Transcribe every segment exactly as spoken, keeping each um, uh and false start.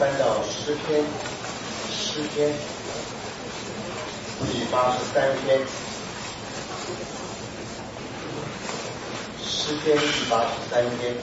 翻到诗篇，诗篇第八十三篇，诗篇第八十三篇。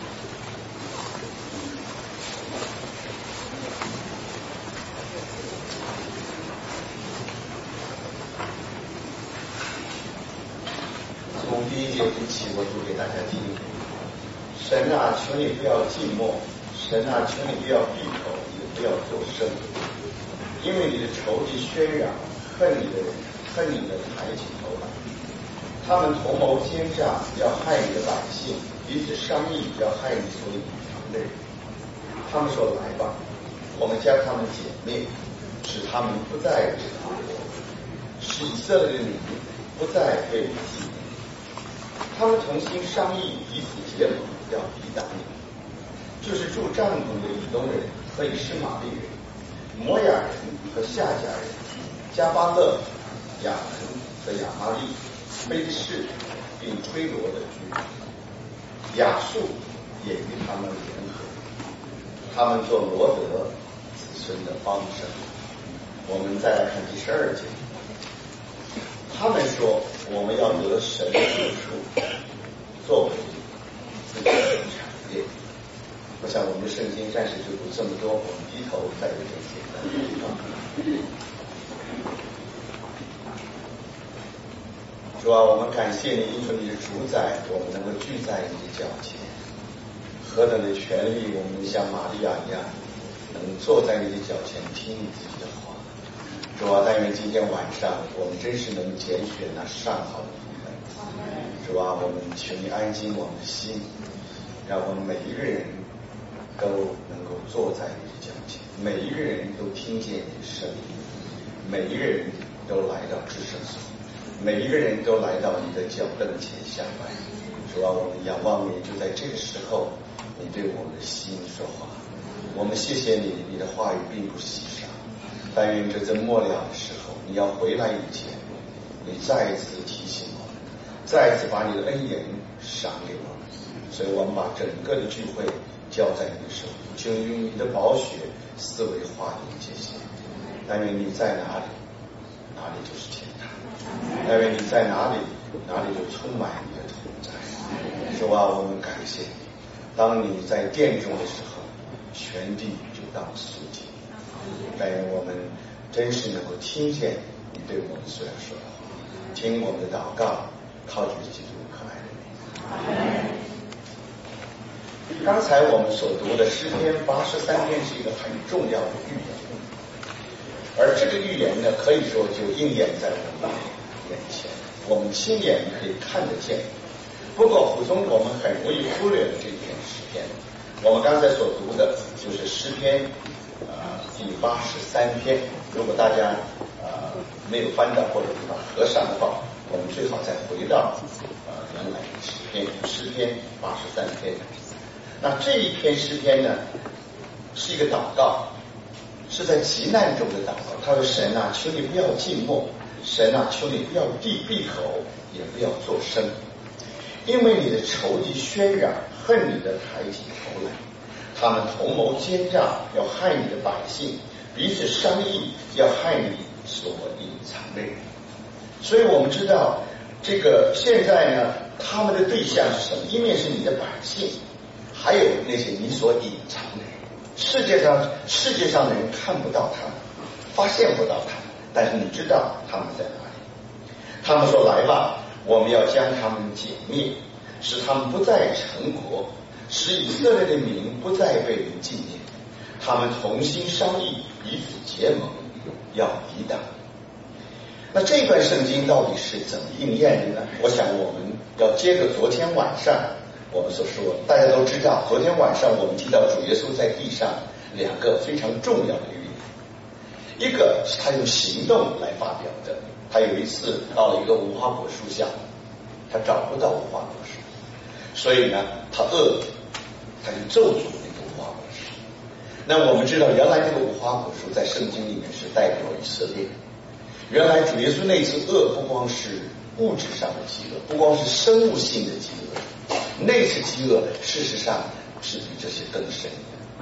从第一节读起，我读给大家听。神啊，求你不要静默；神啊，求你不要闭口，也不要作声，因为你的仇敌喧嚷，恨你的人，恨你的抬起头来。他们同谋奸诈，要害你的百姓；彼此商议，要害你所隐藏的人。他们说：“来吧，我们将他们歼灭，使他们不再治国，使以色列的名不再被人纪念。”他们同心商议，彼此结盟，要抵挡你。就是住帐篷的以东人和以实玛利人、摩亚人和夏甲人、加巴勒、亚门和亚玛利、非利士并推罗的居民。亚述也与他们联合，他们做罗德子孙的帮手。我们再来看第十二节。他们说：“我们要得神的救赎，作为自己的产业。”我想我们的圣经暂时就读这么多，我们低头再有点简单的地方。主啊，我们感谢你，因为你的主宰，我们能够聚在你的脚前。何等的权利，我们像玛利亚一样，能坐在你的脚前听你自己的话。主啊，但愿今天晚上我们真是能拣选那上好的部分。主啊，我们求你安静我们的心，让我们每一个人都能够坐在你的脚前，每一个人都听见你的声音，每一个人都来到至圣所，每一个人都来到你的脚凳前相拜。主啊，我们仰望你，就在这个时候，你对我们的心说话。我们谢谢你，你的话语并不稀少。但愿这在末了的时候，你要回来以前，你再一次提醒我们，再一次把你的恩言赏给我们。所以我们把整个的聚会交在你的手里，就用你的宝血思维化你界限。但愿你在哪里，哪里就是天堂；但愿你在哪里，哪里就充满你的同在。主啊，我们感谢你。当你在殿中的时候，全地就当肃静。但愿我们真是能够听见你对我们所要说的话，听我们的祷告，靠主基督可爱的名。刚才我们所读的诗篇八十三篇是一个很重要的预言，而这个预言呢，可以说就应验在我们眼前，我们亲眼可以看得见。不过普通我们很容易忽略了这篇诗篇。我们刚才所读的就是诗篇呃第八十三篇。如果大家呃没有翻到或者把它合上的话，我们最好再回到呃原来的诗篇，诗篇八十三篇。那这一篇诗篇呢，是一个祷告，是在急难中的祷告。他说：“神啊，求你不要静默；神啊，求你不要闭闭口，也不要作声，因为你的仇敌喧嚷，恨你的抬起头来。他们同谋奸诈，要害你的百姓；彼此商议，要害你所隐藏的人。”所以我们知道，这个现在呢，他们的对象是什么？一面是你的百姓，还有那些你所隐藏的人。世界上世界上的人看不到他们，发现不到他们，但是你知道他们在哪里。他们说：“来吧，我们要将他们歼灭，使他们不再成国，使以色列的名不再被人纪念。他们同心商议，彼此结盟，要抵挡。”那这段圣经到底是怎么应验的呢？我想我们要接着昨天晚上我们所说，大家都知道，昨天晚上我们提到主耶稣在地上两个非常重要的预言，一个是他用行动来发表的。他有一次到了一个无花果树下，他找不到无花果树，所以呢他饿了，他就咒诅那个无花果树。那我们知道，原来那个无花果树在圣经里面是代表以色列。原来主耶稣那次饿不光是物质上的饥饿，不光是生物性的饥饿，那次饥饿事实上是比这些更深的。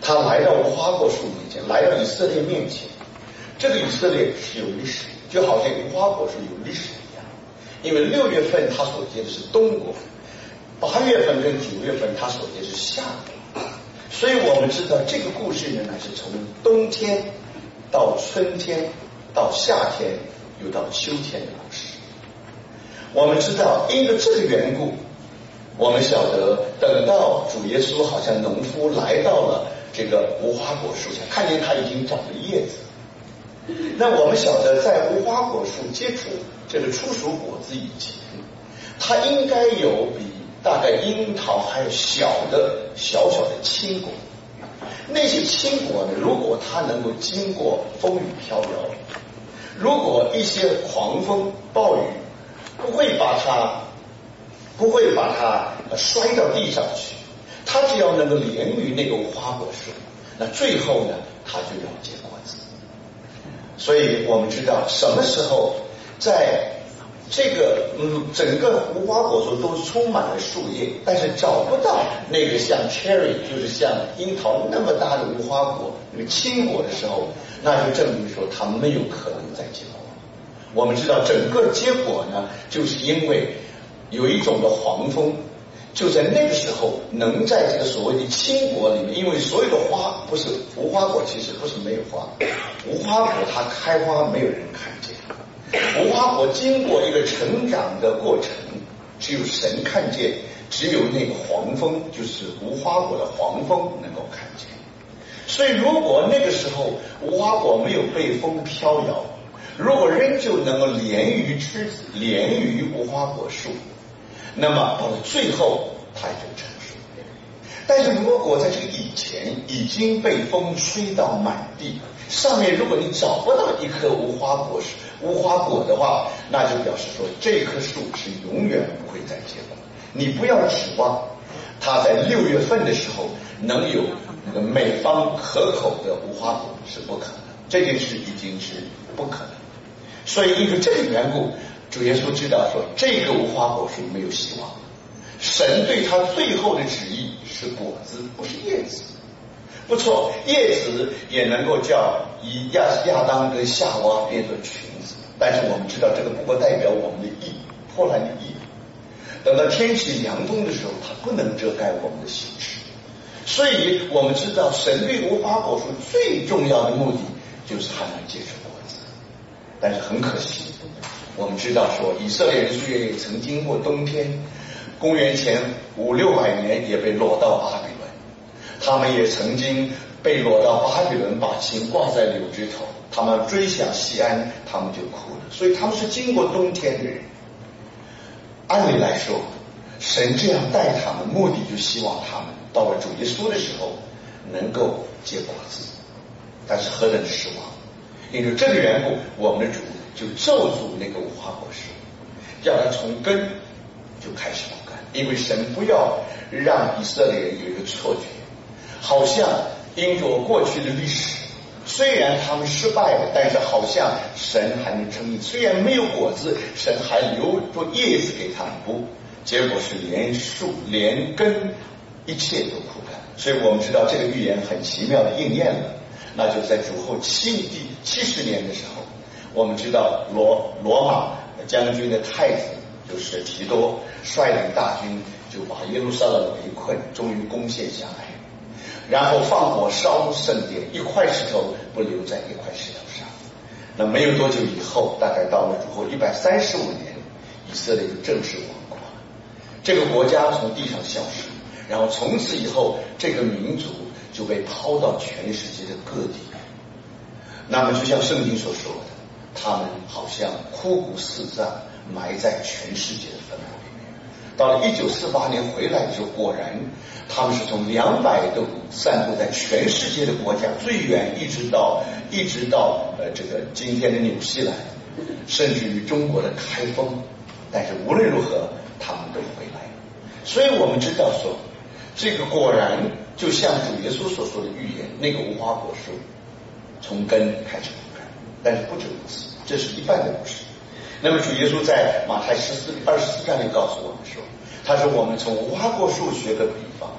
他来到无花果树面前，来到以色列面前。这个以色列是有历史，就好像无花果树有历史一样。因为六月份他所结的是冬果，八月份跟九月份他所结是夏果，所以我们知道这个故事呢，乃是从冬天到春天到夏天又到秋天的故事。我们知道因为这个缘故，我们晓得等到主耶稣好像农夫来到了这个无花果树下，看见它已经长了叶子。那我们晓得在无花果树结出这个初熟果子以前，它应该有比大概樱桃还有小的小小的青果。那些青果呢，如果它能够经过风雨飘摇，如果一些狂风暴雨不会把它不会把它摔到地上去，它只要能够连于那个无花果树，那最后呢，它就要结果子。所以我们知道什么时候在这个嗯整个无花果树都充满了树叶，但是找不到那个像 cherry 就是像樱桃那么大的无花果那个青果的时候，那就证明说它没有可能再结果。我们知道整个结果呢，就是因为有一种的黄蜂，就在那个时候能在这个所谓的青果里面，因为所有的花不是无花果，其实不是没有花，无花果它开花没有人看见，无花果经过一个成长的过程，只有神看见，只有那个黄蜂，就是无花果的黄蜂能够看见。所以如果那个时候无花果没有被风飘摇，如果仍旧能够连于枝子，连于无花果树，那么到了最后它就成熟。但是如果在这个以前已经被风吹到满地，上面如果你找不到一棵无花果树无花果的话，那就表示说这棵树是永远不会再结果。你不要指望它在六月份的时候能有那个美方可口的无花果，是不可能，这件事已经是不可能。所以因为这个缘故，主耶稣知道说这个无花果树没有希望，神对他最后的旨意是果子，不是叶子。不错，叶子也能够叫以亚亚当跟夏娃变作裙子，但是我们知道这个不过代表我们的义，破烂的义。等到天气凉风的时候，它不能遮盖我们的形式。所以我们知道神对无花果树最重要的目的就是它能结出果子。但是很可惜，我们知道说以色列人虽然也曾经过冬天，公元前五六百年也被掳到巴比伦，他们也曾经被掳到巴比伦，把琴挂在柳枝头，他们追想西安，他们就哭了。所以他们是经过冬天的人。按理来说，神这样待他们，目的就希望他们到了主耶稣的时候能够结果子。但是何等失望！因为这个缘故，我们的主就咒诅那个无花果树，叫他从根就开始不干。因为神不要让以色列人有一个错觉，好像因着过去的历史，虽然他们失败了，但是好像神还能称义，虽然没有果子，神还留着叶子给他们。不，结果是连树连根一切都枯干。所以我们知道这个预言很奇妙的应验了。那就在主后七第七十年的时候，我们知道罗罗马将军的太子就是提多率领大军就把耶路撒冷围困，终于攻陷下来，然后放火烧圣殿，一块石头不留在一块石头上。那没有多久以后，大概到了主后一百三十五年，以色列就正式亡国了，这个国家从地上消失，然后从此以后这个民族就被抛到全世界的各地。那么就像圣经所说的，他们好像枯骨四脏，埋在全世界的坟墓里面。到了一九四八年回来的时候，果然他们是从两百个散布在全世界的国家，最远一直到一直到呃这个今天的纽西兰，甚至于中国的开封。但是无论如何，他们都回来。所以我们知道说，这个果然就像主耶稣所说的预言，那个无花果树从根开始不干。但是不止如此，这是一半的故事。那么主耶稣在马太十四二十四章里告诉我们说，他说我们从无花果树学个比方，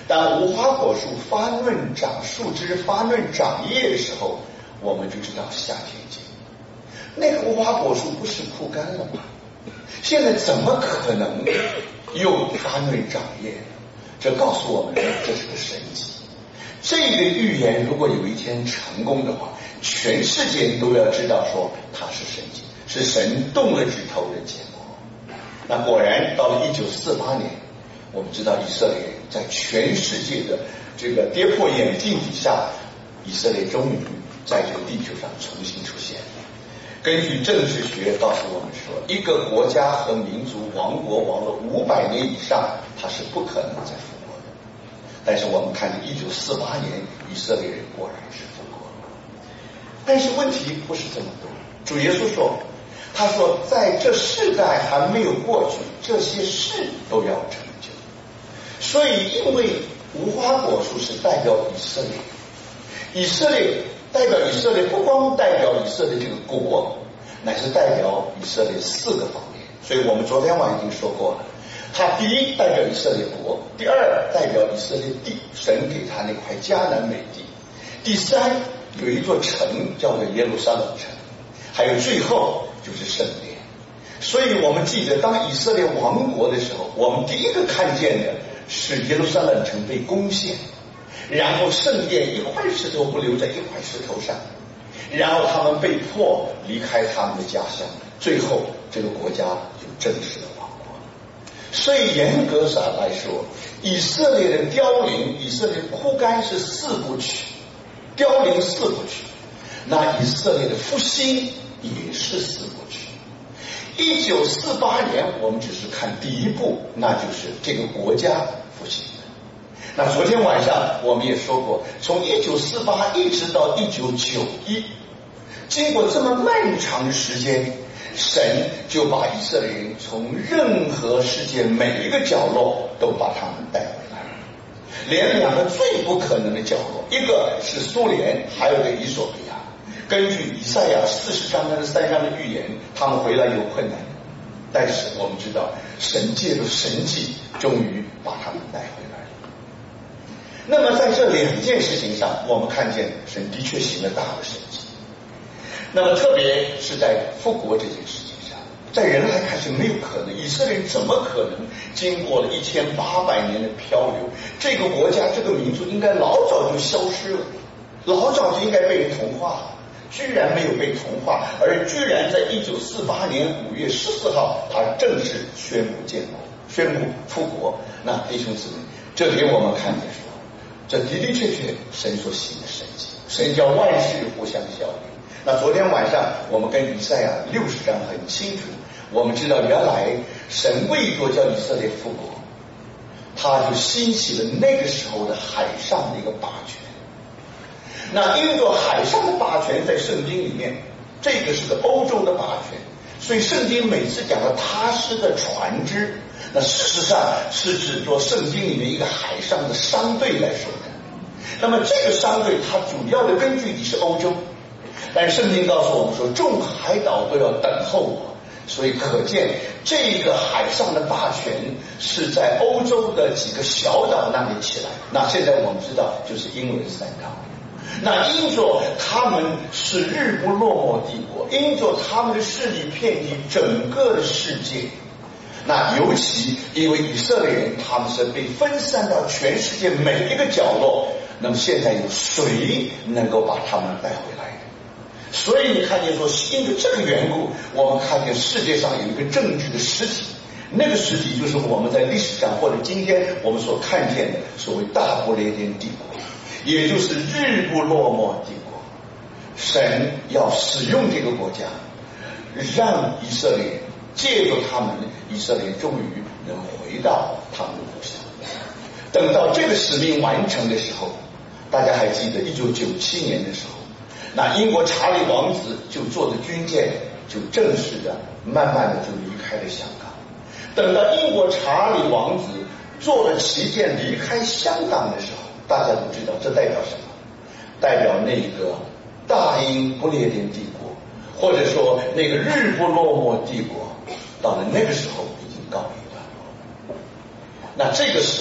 当无花果树发嫩长树枝发嫩长叶的时候，我们就知道夏天近。那个无花果树不是枯干了吗？现在怎么可能又发嫩长叶？这告诉我们这是个神迹。这个预言如果有一天成功的话，全世界都要知道说它是神迹，是神动了指头的结果。那果然到了一九四八年，我们知道以色列在全世界的这个跌破眼镜底下，以色列终于在这个地球上重新出现。根据政治学告诉我们说，一个国家和民族亡国亡了五百年以上，它是不可能再复国的。但是我们看见一九四八年，以色列人果然是复国了。但是问题不是这么多，主耶稣说，他说在这世代还没有过去，这些事都要成就。所以因为无花果树是代表以色列，以色列代表以色列不光代表以色列这个国，乃是代表以色列四个方面。所以我们昨天晚上已经说过了，它第一代表以色列国，第二代表以色列地，神给他那块迦南美地，第三有一座城叫做耶路撒冷城，还有最后就是圣殿。所以我们记得当以色列亡国的时候，我们第一个看见的是耶路撒冷城被攻陷，然后圣殿一块石头不留在一块石头上，然后他们被迫离开他们的家乡，最后这个国家就正式的亡国。所以严格上来说，以色列的凋零，以色列枯干是四部曲，凋零四部曲，那以色列的复兴也是四部曲。一九四八年我们只是看第一步，那就是这个国家复兴。那昨天晚上我们也说过，从一九四八一直到一九九一，经过这么漫长的时间，神就把以色列人从任何世界每一个角落都把他们带回来了，连两个最不可能的角落，一个是苏联，还有一个伊索比亚。根据以赛亚四十章跟三章的预言，他们回来有困难，但是我们知道神借着神迹终于把他们带回来了。那么在这两件事情上，我们看见神的确行了大的神迹。那么特别是在复国这件事情上，在人来看是没有可能，以色列人怎么可能经过了一千八百年的漂流，这个国家这个民族应该老早就消失了，老早就应该被人同化了，居然没有被同化，而居然在一九四八年五月十四号，他正式宣布建国，宣布复国。那弟兄姊妹，这给我们看见说，这的的确确神所行的神迹，神叫万事互相效力。那昨天晚上我们跟以赛亚六十章很清楚，我们知道原来神为多叫以色列复国，他就兴起了那个时候的海上的一个霸权。那因着海上的霸权在圣经里面，这个是个欧洲的霸权，所以圣经每次讲到他施的船只，那事实上是指着圣经里面一个海上的商队来说的。那么这个商队它主要的根据地是欧洲，但是圣经告诉我们说众海岛都要等候我，所以可见这个海上的霸权是在欧洲的几个小岛那里起来。那现在我们知道就是英伦三岛。那因着他们是日不落寞帝国，因着他们的势力遍及整个的世界，那尤其因为以色列人他们是被分散到全世界每一个角落，那么现在有谁能够把他们带回来的？所以你看见说，因为这个缘故，我们看见世界上有一个政治的实体，那个实体就是我们在历史上或者今天我们所看见的所谓大不列颠帝国，也就是日不落寞帝国。神要使用这个国家，让以色列人借助他们，以色列终于能回到他们的故乡。等到这个使命完成的时候，大家还记得一九九七年的时候，那英国查理王子就坐着军舰，就正式的慢慢的就离开了香港。等到英国查理王子坐了旗舰离开香港的时候，大家都知道这代表什么？代表那个大英不列颠帝国，或者说那个日不落寞帝国，到了那个时候已经告一段落。那这个是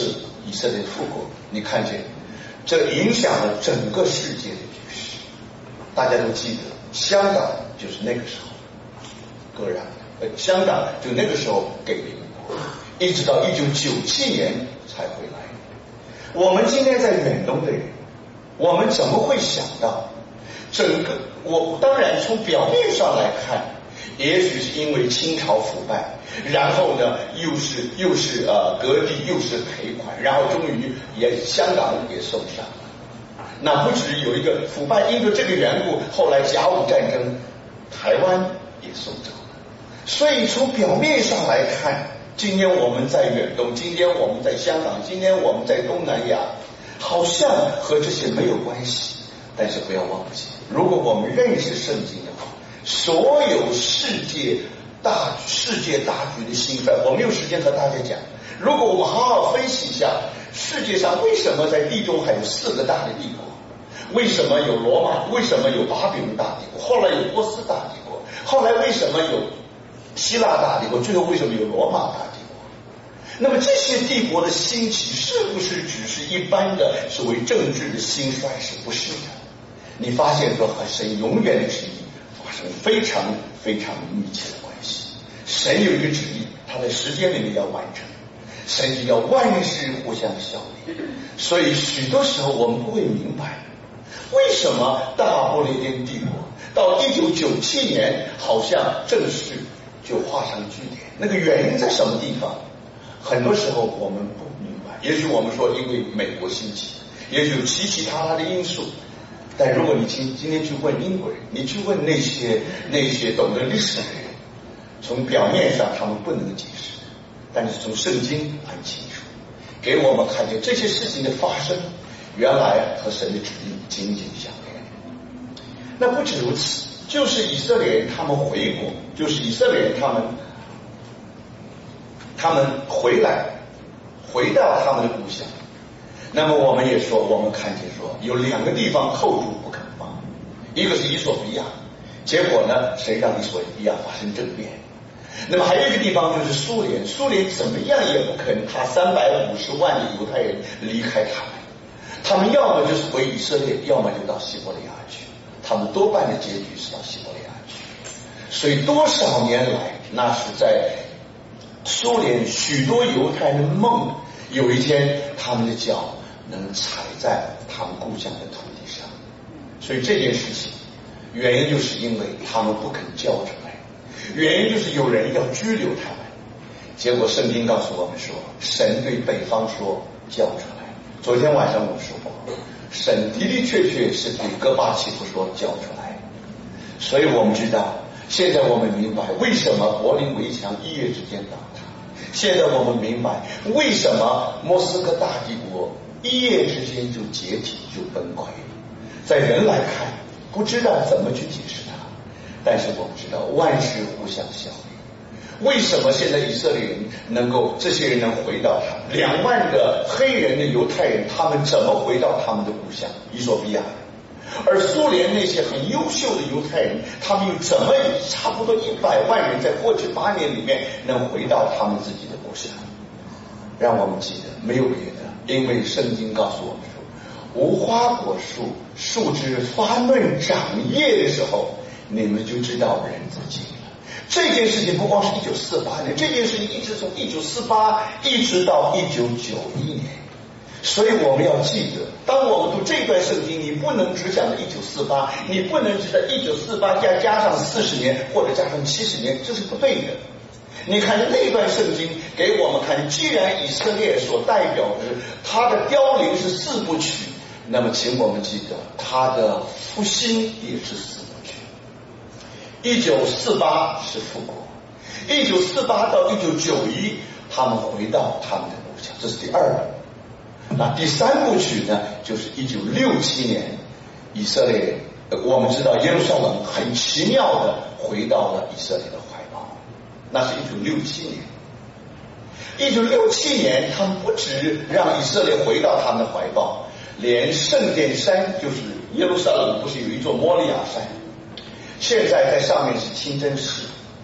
以色列复国，你看见这影响了整个世界的局势。大家都记得，香港就是那个时候割让，呃，香港就那个时候给了英国，一直到一九九七年才回来。我们今天在远东的人，我们怎么会想到整个？我当然从表面上来看，也许是因为清朝腐败，然后呢又是又是呃割地，又是赔款，然后终于也香港也受伤了。那不止有一个腐败，因为这个缘故，后来甲午战争，台湾也送走了。所以从表面上来看，今天我们在远东，今天我们在香港，今天我们在东南亚，好像和这些没有关系。但是不要忘记，如果我们认识圣经的话，所有世界大世界大局的兴奋，我没有时间和大家讲。如果我们好好分析一下，世界上为什么在地中海有四个大的帝国？为什么有罗马？为什么有巴比伦大帝国？后来有波斯大帝国？后来为什么有希腊大帝国？最后为什么有罗马大帝国？那么这些帝国的兴起，是不是只是一般的所谓政治的兴衰？是不是的？你发现说和神永远的旨意发生非常非常密切的关系。神有一个旨意，他在时间里面要完成，神就要万事互相效力。所以许多时候我们不会明白，为什么大不列颠帝国到一九九七年好像正式就画上句点，那个原因在什么地方？很多时候我们不明白。也许我们说因为美国兴起，也许有其其他他的因素。但如果你今今天去问英国人，你去问那些那些懂得历史的人，从表面上他们不能解释，但是从圣经很清楚，给我们看见这些事情的发生，原来和神的旨意紧紧相连。那不止如此，就是以色列人他们回国，就是以色列人他们他们回来，回到他们的故乡。那么我们也说，我们看见说有两个地方扣住不肯放，一个是伊索比亚，结果呢，谁让伊索比亚发生政变？那么还有一个地方就是苏联，苏联怎么样也不肯他三百五十万的犹太人离开他们，他们要么就是回以色列，要么就到西伯利亚去，他们多半的结局是到西伯利亚去。所以多少年来，那是在苏联许多犹太人的梦，有一天他们的脚能踩在他们故乡的土地上。所以这件事情原因就是因为他们不肯交出来，原因就是有人要拘留他们。结果圣经告诉我们说，神对北方说交出来。昨天晚上我们说过，神的的确确是对戈巴契夫说交出来。所以我们知道，现在我们明白为什么柏林围墙一夜之间倒塌，现在我们明白为什么莫斯科大帝国一夜之间就解体就崩溃。在人来看不知道怎么去解释它，但是我们知道万事互相效力。为什么现在以色列人能够这些人能回到他两万个黑人的犹太人，他们怎么回到他们的故乡伊索比亚？而苏联那些很优秀的犹太人，他们又怎么差不多一百万人在过去八年里面能回到他们自己的故乡？让我们记得没有别的，因为圣经告诉我们说，无花果树树枝发嫩长叶的时候，你们就知道人子近了。这件事情不光是一九四八年，这件事情一直从一九四八一直到一九九一年。所以我们要记得，当我们读这段圣经，你不能只讲一九四八，你不能只在一九四八加加上四十年或者加上七十年，这是不对的。你看那段圣经给我们看，既然以色列所代表的他的凋零是四部曲，那么请我们记得他的复兴也是四部曲。一九四八是复国，一九四八到一九九一他们回到他们的故乡，这是第二部。那第三部曲呢，就是一九六七年以色列，我们知道耶路撒冷很奇妙的回到了以色列的怀抱，那是一九六七年。一九六七年他们不止让以色列回到他们的怀抱，连圣殿山，就是耶路撒冷不是有一座摩利亚山，现在在上面是清真寺，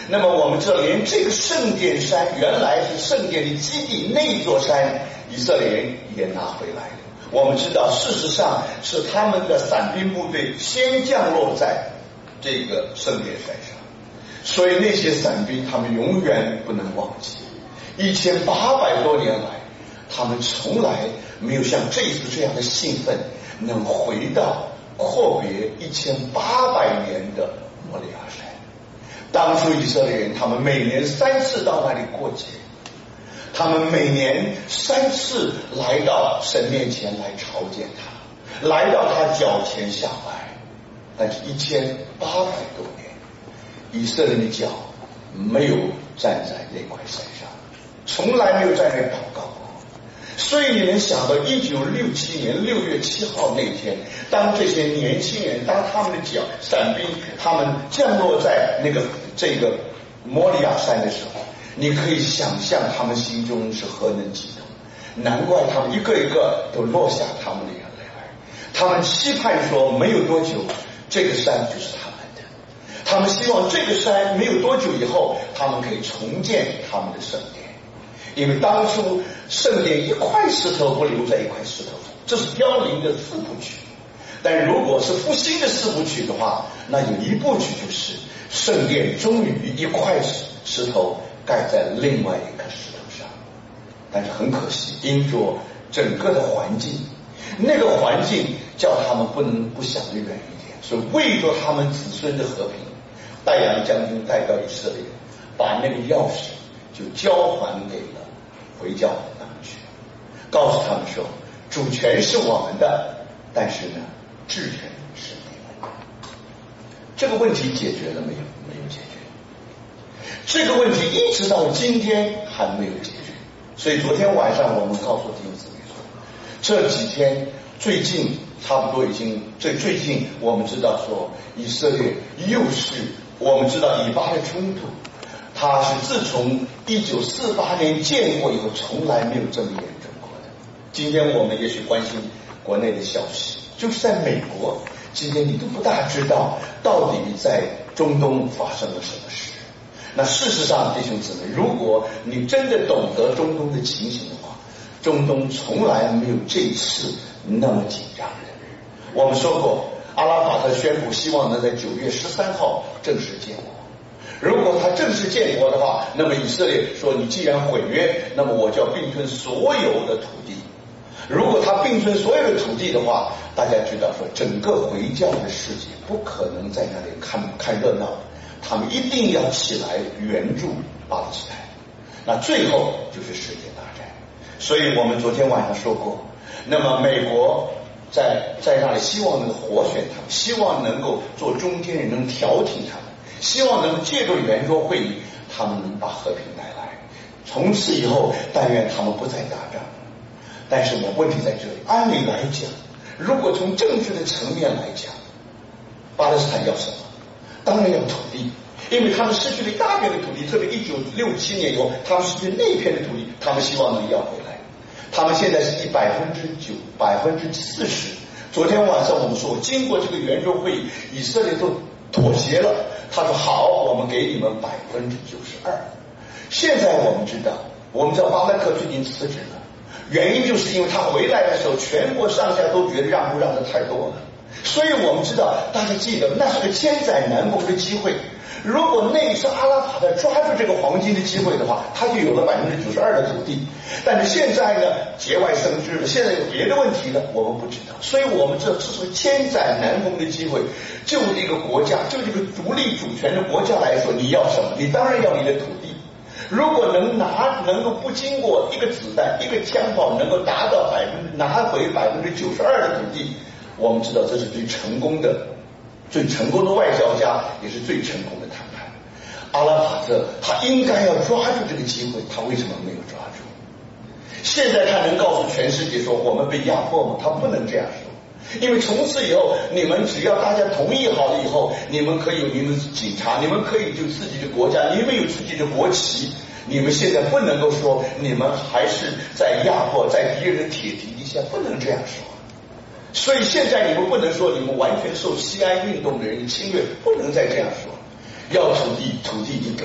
那么我们知道，连这个圣殿山原来是圣殿的基地，那座山以色列人也拿回来了。我们知道，事实上是他们的伞兵部队先降落在这个圣殿山上，所以那些伞兵他们永远不能忘记，一千八百多年来，他们从来没有像这一次这样的兴奋，能回到阔别一千八百年的摩利亚山。当初以色列人他们每年三次到那里过节，他们每年三次来到神面前来朝见他，来到他脚前下拜。但是一千八百多年，以色列的脚没有站在那块山上，从来没有在那祷告过。所以你能想到一九六七年六月七号那天，当这些年轻人，当他们的脚伞兵他们降落在那个这个摩利亚山的时候，你可以想象他们心中是何等激动。难怪他们一个一个都落下他们的眼泪来，他们期盼说没有多久这个山就是他们的，他们希望这个山没有多久以后他们可以重建他们的圣殿。因为当初圣殿一块石头不留在一块石头上，这是凋零的四部曲。但如果是复兴的四部曲的话，那有一部曲就是圣殿终于一块石头盖在另外一颗石头上。但是很可惜，因着整个的环境，那个环境叫他们不能不想得远一点，所以为着他们子孙的和平，戴阳将军代表以色列把那个钥匙就交还给了回教他们去，告诉他们说主权是我们的，但是呢治权是你们的。这个问题解决了没有？没有解决。这个问题一直到今天还没有解决。所以昨天晚上我们告诉弟兄姊妹说，这几天最近差不多已经最最近我们知道说以色列又是我们知道以巴的冲突，它是自从一九四八年建国以后从来没有这么严重过的。今天我们也许关心国内的消息，就是在美国，今天你都不大知道到底在中东发生了什么事。那事实上弟兄姊妹，如果你真的懂得中东的情形的话，中东从来没有这一次那么紧张的。我们说过，阿拉法特宣布希望能在九月十三号正式建国。如果他正式建国的话，那么以色列说你既然毁约，那么我就要并吞所有的土地。如果他并吞所有的土地的话，大家知道说整个回教的世界不可能在那里看看热闹，他们一定要起来援助巴勒斯坦，那最后就是世界大战。所以我们昨天晚上说过，那么美国在在那里希望能够活选他们，希望能够做中间人，能调停他们，希望能借助圆桌会议，他们能把和平带来。从此以后，但愿他们不再打仗。但是呢，问题在这里，按理来讲，如果从政治的层面来讲，巴勒斯坦要什么？当然要土地，因为他们失去了一大片的土地，特别一九六七年以后，他们失去那片的土地，他们希望能要回来。他们现在是以百分之九、百分之四十。昨天晚上我们说，经过这个圆桌会议，以色列都妥协了。他说好，我们给你们百分之九十二。现在我们知道，我们知道巴勒克最近辞职了，原因就是因为他回来的时候，全国上下都觉得让步让的太多了。所以我们知道，大家记得，那是个千载难逢的机会。如果那时阿拉法特抓住这个黄金的机会的话，他就有了百分之九十二的土地。但是现在呢，节外生枝了，现在有别的问题了，我们不知道。所以我们这这是个千载难逢的机会。就一个国家，就这个独立主权的国家来说，你要什么？你当然要你的土地。如果能拿，能够不经过一个子弹、一个枪炮，能够达到百分之拿回百分之九十二的土地，我们知道这是最成功的。最成功的外交家，也是最成功的谈判。阿拉法特他应该要抓住这个机会，他为什么没有抓住？现在他能告诉全世界说我们被压迫吗？他不能这样说，因为从此以后，你们只要大家同意好了以后，你们可以有你们的警察，你们可以有自己的国家，你们有自己的国旗，你们现在不能够说你们还是在压迫，在敌人的铁蹄底下，不能这样说。所以现在你们不能说你们完全受西安运动的人侵略，不能再这样说。要土地，土地已经给你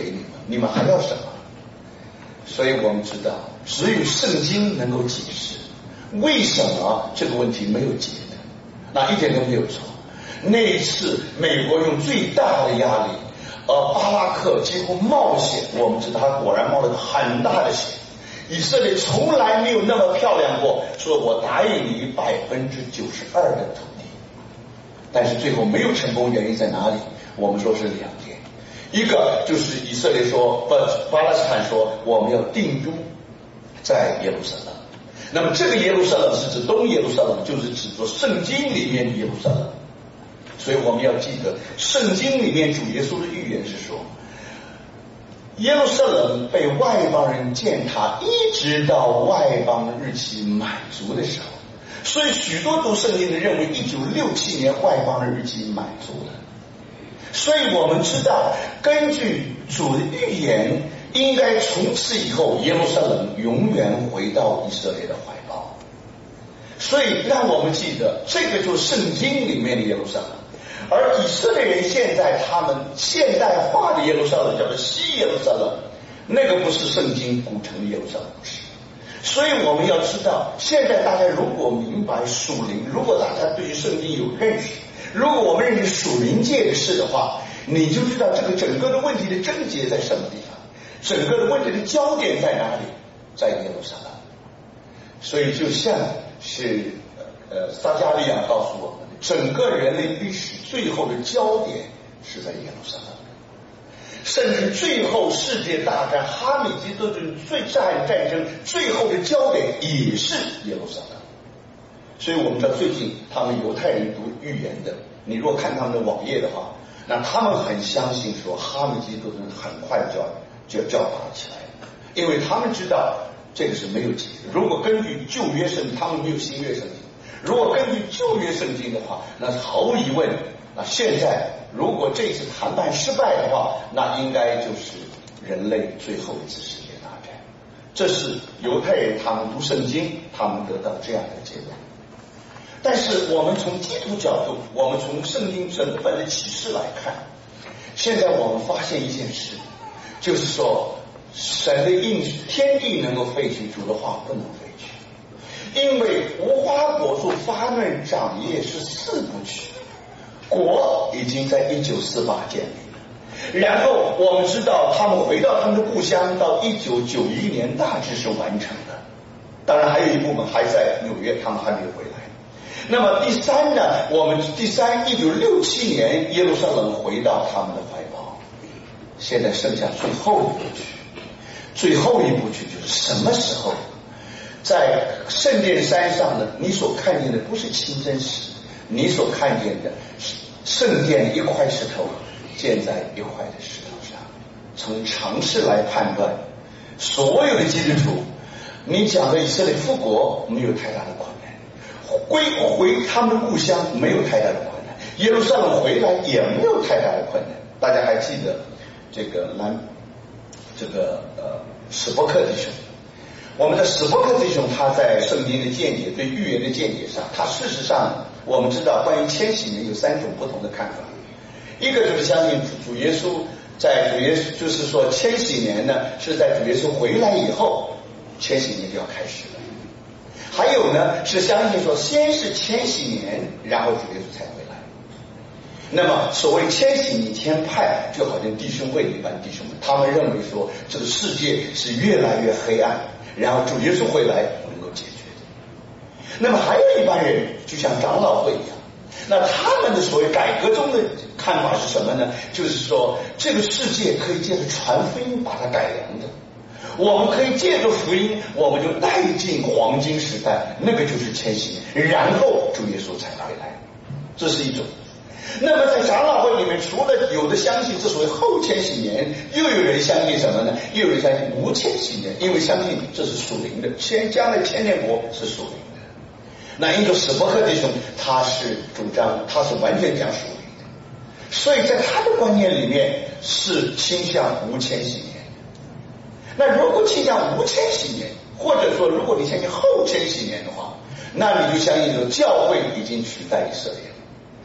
你们还要什么？所以我们知道，只有圣经能够解释为什么这个问题没有解的，那一点都没有错。那一次美国用最大的压力，呃，巴拉克几乎冒险，我们知道他果然冒了很大的险。以色列从来没有那么漂亮过，说我答应你百分之九十二的土地，但是最后没有成功，原因在哪里？我们说是两点，一个就是以色列说，不，巴勒斯坦说我们要定都在耶路撒冷，那么这个耶路撒冷是指东耶路撒冷，就是指着圣经里面的耶路撒冷。所以我们要记得，圣经里面主耶稣的预言是说，耶路撒冷被外邦人践踏，一直到外邦日期满足的时候。所以许多读圣经的认为，一九六七年外邦的日期满足了。所以我们知道，根据主的预言，应该从此以后，耶路撒冷永远回到以色列的怀抱。所以让我们记得，这个就是圣经里面的耶路撒冷。而以色列人现在他们现代化的耶路撒冷叫做西耶路撒冷，那个不是圣经古城的耶路撒冷，不是。所以我们要知道，现在大家如果明白属灵，如果大家对于圣经有认识，如果我们认识属灵界的事的话，你就知道这个整个的问题的症结在什么地方，整个的问题的焦点在哪里，在耶路撒冷。所以就像是呃撒迦利亚告诉我们，整个人类历史最后的焦点是在耶路撒冷，甚至最后世界大战哈米吉多顿最战战争最后的焦点也是耶路撒冷。所以我们知道最近他们犹太人读预言的，你如果看他们的网页的话，那他们很相信说哈米吉多顿很快就要就要叫打起来，因为他们知道这个是没有解的。如果根据旧约圣经，他们没有新约圣经，如果根据旧约圣经的话，那是毫无疑问，那现在如果这次谈判失败的话，那应该就是人类最后一次世界大战。这是犹太人他们读圣经，他们得到这样的结论。但是我们从基督角度，我们从圣经整本的启示来看，现在我们发现一件事，就是说神的应许，天地能够废去，主的话不能废去，因为无花果树发嫩长叶是四部曲，国已经在一九四八建立了，然后我们知道他们回到他们的故乡，到一九九一年大致是完成的，当然还有一部分还在纽约，他们还没有回来。那么第三呢，我们第三一九六七年耶路撒冷回到他们的怀抱，现在剩下最后一部曲，最后一部曲就是什么时候在圣殿山上呢？你所看见的不是清真寺，你所看见的是圣殿一块石头建在一块的石头上。从常识来判断，所有的基督徒，你讲的以色列复国没有太大的困难，归回他们的故乡没有太大的困难，耶路撒冷回来也没有太大的困难。大家还记得这个南这个呃史伯克弟兄，我们的史伯克弟兄他在圣经的见解，对预言的见解上，他事实上我们知道关于千禧年有三种不同的看法。一个就是相信主耶稣在主耶稣就是说千禧年呢是在主耶稣回来以后，千禧年就要开始了。还有呢是相信说先是千禧年，然后主耶稣才回来。那么所谓千禧年前派，就好像弟兄会一般，弟兄们他们认为说这个世界是越来越黑暗，然后主耶稣回来能够解决的。那么还有一般人就像长老会一样，那他们的所谓改革中的看法是什么呢？就是说这个世界可以借着传福音把它改良的，我们可以借着福音，我们就带进黄金时代，那个就是千禧年，然后主耶稣才回来，这是一种。那么在长老会里面，除了有的相信这所谓后千禧年，又有人相信什么呢？又有人相信无千禧年，因为相信这是属灵的，千将来千年国是属灵的。那因着史伯克弟兄他是主张，他是完全讲属灵的，所以在他的观念里面是倾向无千禧年。那如果倾向无千禧年，或者说如果你相信后千禧年的话，那你就相信说教会已经取代以色列了。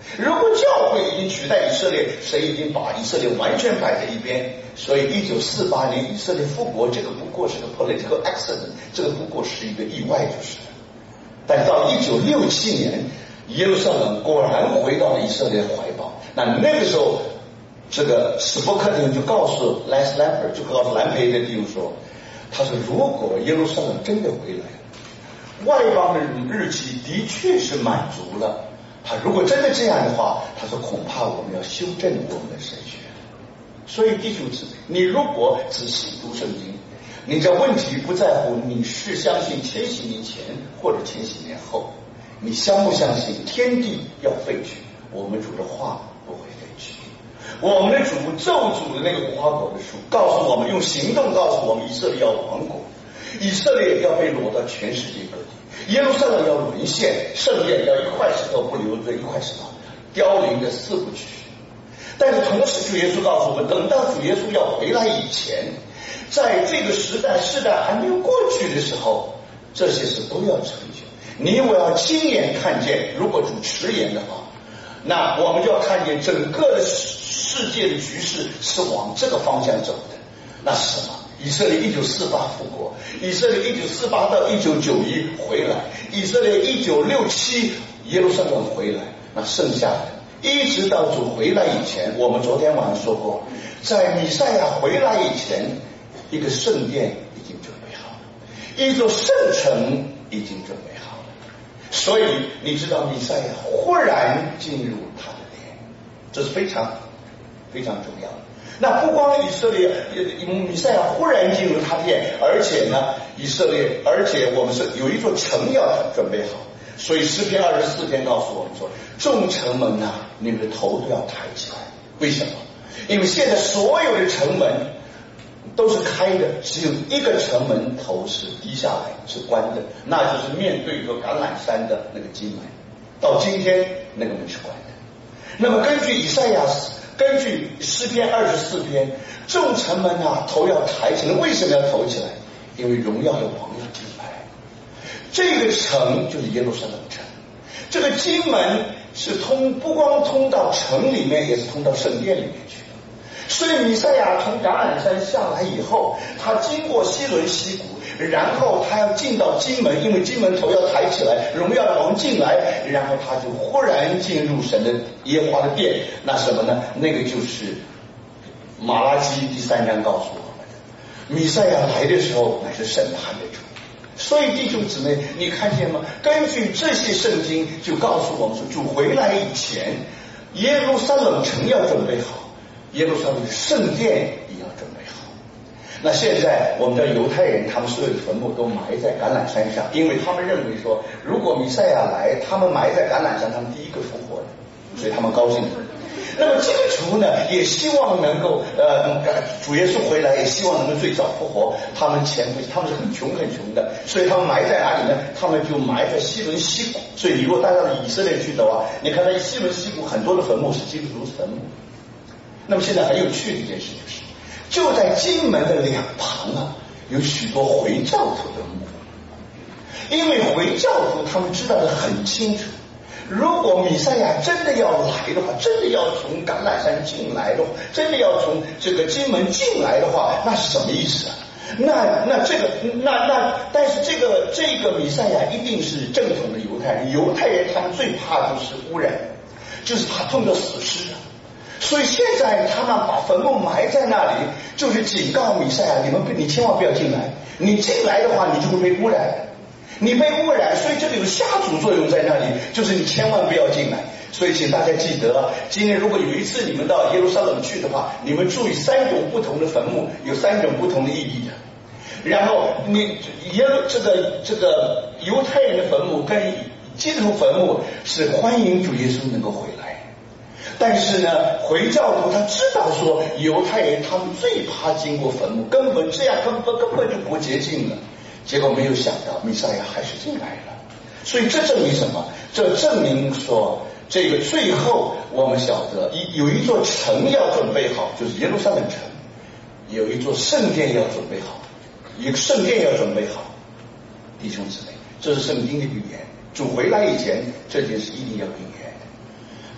如果教会已经取代以色列，谁已经把以色列完全摆在一边？所以一九四八年以色列复国，这个不过是个 political accident， 这个不过是一个意外就是了。但到一九六七年，耶路撒冷果然回到了以色列怀抱。那那个时候，这个史伯克丁就告诉 Les Lamper， 就告诉兰培的弟兄说，他说如果耶路撒冷真的回来，外邦的日期的确是满足了。他如果真的这样的话，他说恐怕我们要修正我们的神学。所以弟兄姊妹，你如果仔细读圣经，你这问题不在乎你是相信千禧年前或者千禧年后，你相不相信天地要废去，我们主的话不会废去。我们的主咒诅的那个无花果的树告诉我们，用行动告诉我们，以色列要亡国，以色列要被掳到全世界各地，耶路撒冷要沦陷，圣殿要一块石头不留着一块石头，凋零的四不去。但是同时主耶稣告诉我们，等到主耶稣要回来以前，在这个时代世代还没有过去的时候，这些事都要成就。你我要亲眼看见，如果主迟延的话，那我们就要看见整个的世界的局势是往这个方向走的。那是什么？以色列一九四八复国，以色列一九四八到一九九一回来，以色列一九六七耶路撒冷回来，那剩下的一直到主回来以前，我们昨天晚上说过，在弥赛亚回来以前，一个圣殿已经准备好了，一座圣城已经准备好了。所以你知道弥赛亚忽然进入他的殿，这是非常非常重要的。那不光以色列弥赛亚忽然进入他殿，而且呢以色列而且我们是有一座城要准备好。所以诗篇二十四篇告诉我们说，众城门啊，你们的头都要抬起来。为什么？因为现在所有的城门都是开的，只有一个城门头是低下来是关的，那就是面对着橄榄山的那个金门，到今天那个门是关的。那么根据以赛亚根据诗篇二十四篇，众城门啊头要抬起来。为什么要头起来？因为荣耀的王要进来。这个城就是耶路撒冷城，这个金门是通不光通到城里面，也是通到圣殿里面去的。所以弥赛亚从橄榄山下来以后，他经过西伦西谷，然后他要进到金门，因为金门头要抬起来，荣耀的王进来，然后他就忽然进入神的耶和华的殿。那什么呢？那个就是马拉基第三章告诉我们的，弥赛亚来的时候乃是审判的主。所以弟兄姊妹，你看见吗？根据这些圣经就告诉我们说，主回来以前，耶路撒冷城要准备好，耶路撒冷的圣殿也要准备好。那现在我们的犹太人，他们所有的坟墓都埋在橄榄山上，因为他们认为说，如果弥赛亚来，他们埋在橄榄山，他们第一个复活的，所以他们高兴。那么基督徒呢，也希望能够呃，主耶稣回来，也希望能够最早复活。他们前辈他们是很穷很穷的，所以他们埋在哪里呢？他们就埋在西伦西谷。所以你如果带到以色列去的话，你看到西伦西谷很多的坟墓是基督徒坟墓。那么现在很有趣的一件事就是，就在金门的两旁啊，有许多回教徒的墓，因为回教徒他们知道的很清楚。如果弥赛亚真的要来的话，真的要从橄榄山进来的话，真的要从这个金门进来的话，那是什么意思啊？那那这个那那，但是这个这个弥赛亚一定是正统的犹太人，犹太人他们最怕就是污染，就是怕碰到死尸啊。所以现在他们把坟墓埋在那里，就是警告弥赛亚，你们你千万不要进来，你进来的话，你就会被污染。你被污染，所以这里有下诅作用在那里，就是你千万不要进来。所以请大家记得，今天如果有一次你们到耶路撒冷去的话，你们注意三种不同的坟墓，有三种不同的意义的。然后你耶这个这个犹太人的坟墓跟基督徒坟墓是欢迎主耶稣能够回来，但是呢，回教徒他知道说犹太人他们最怕经过坟墓，根本这样根本根本就不洁净了。结果没有想到弥赛亚还是进来了，所以这证明什么？这证明说，这个最后我们晓得有一座城要准备好，就是耶路撒冷城，有一座圣殿要准备好，一个圣殿要准备好。弟兄姊妹，这是圣经的预言，主回来以前这件事一定要应验的。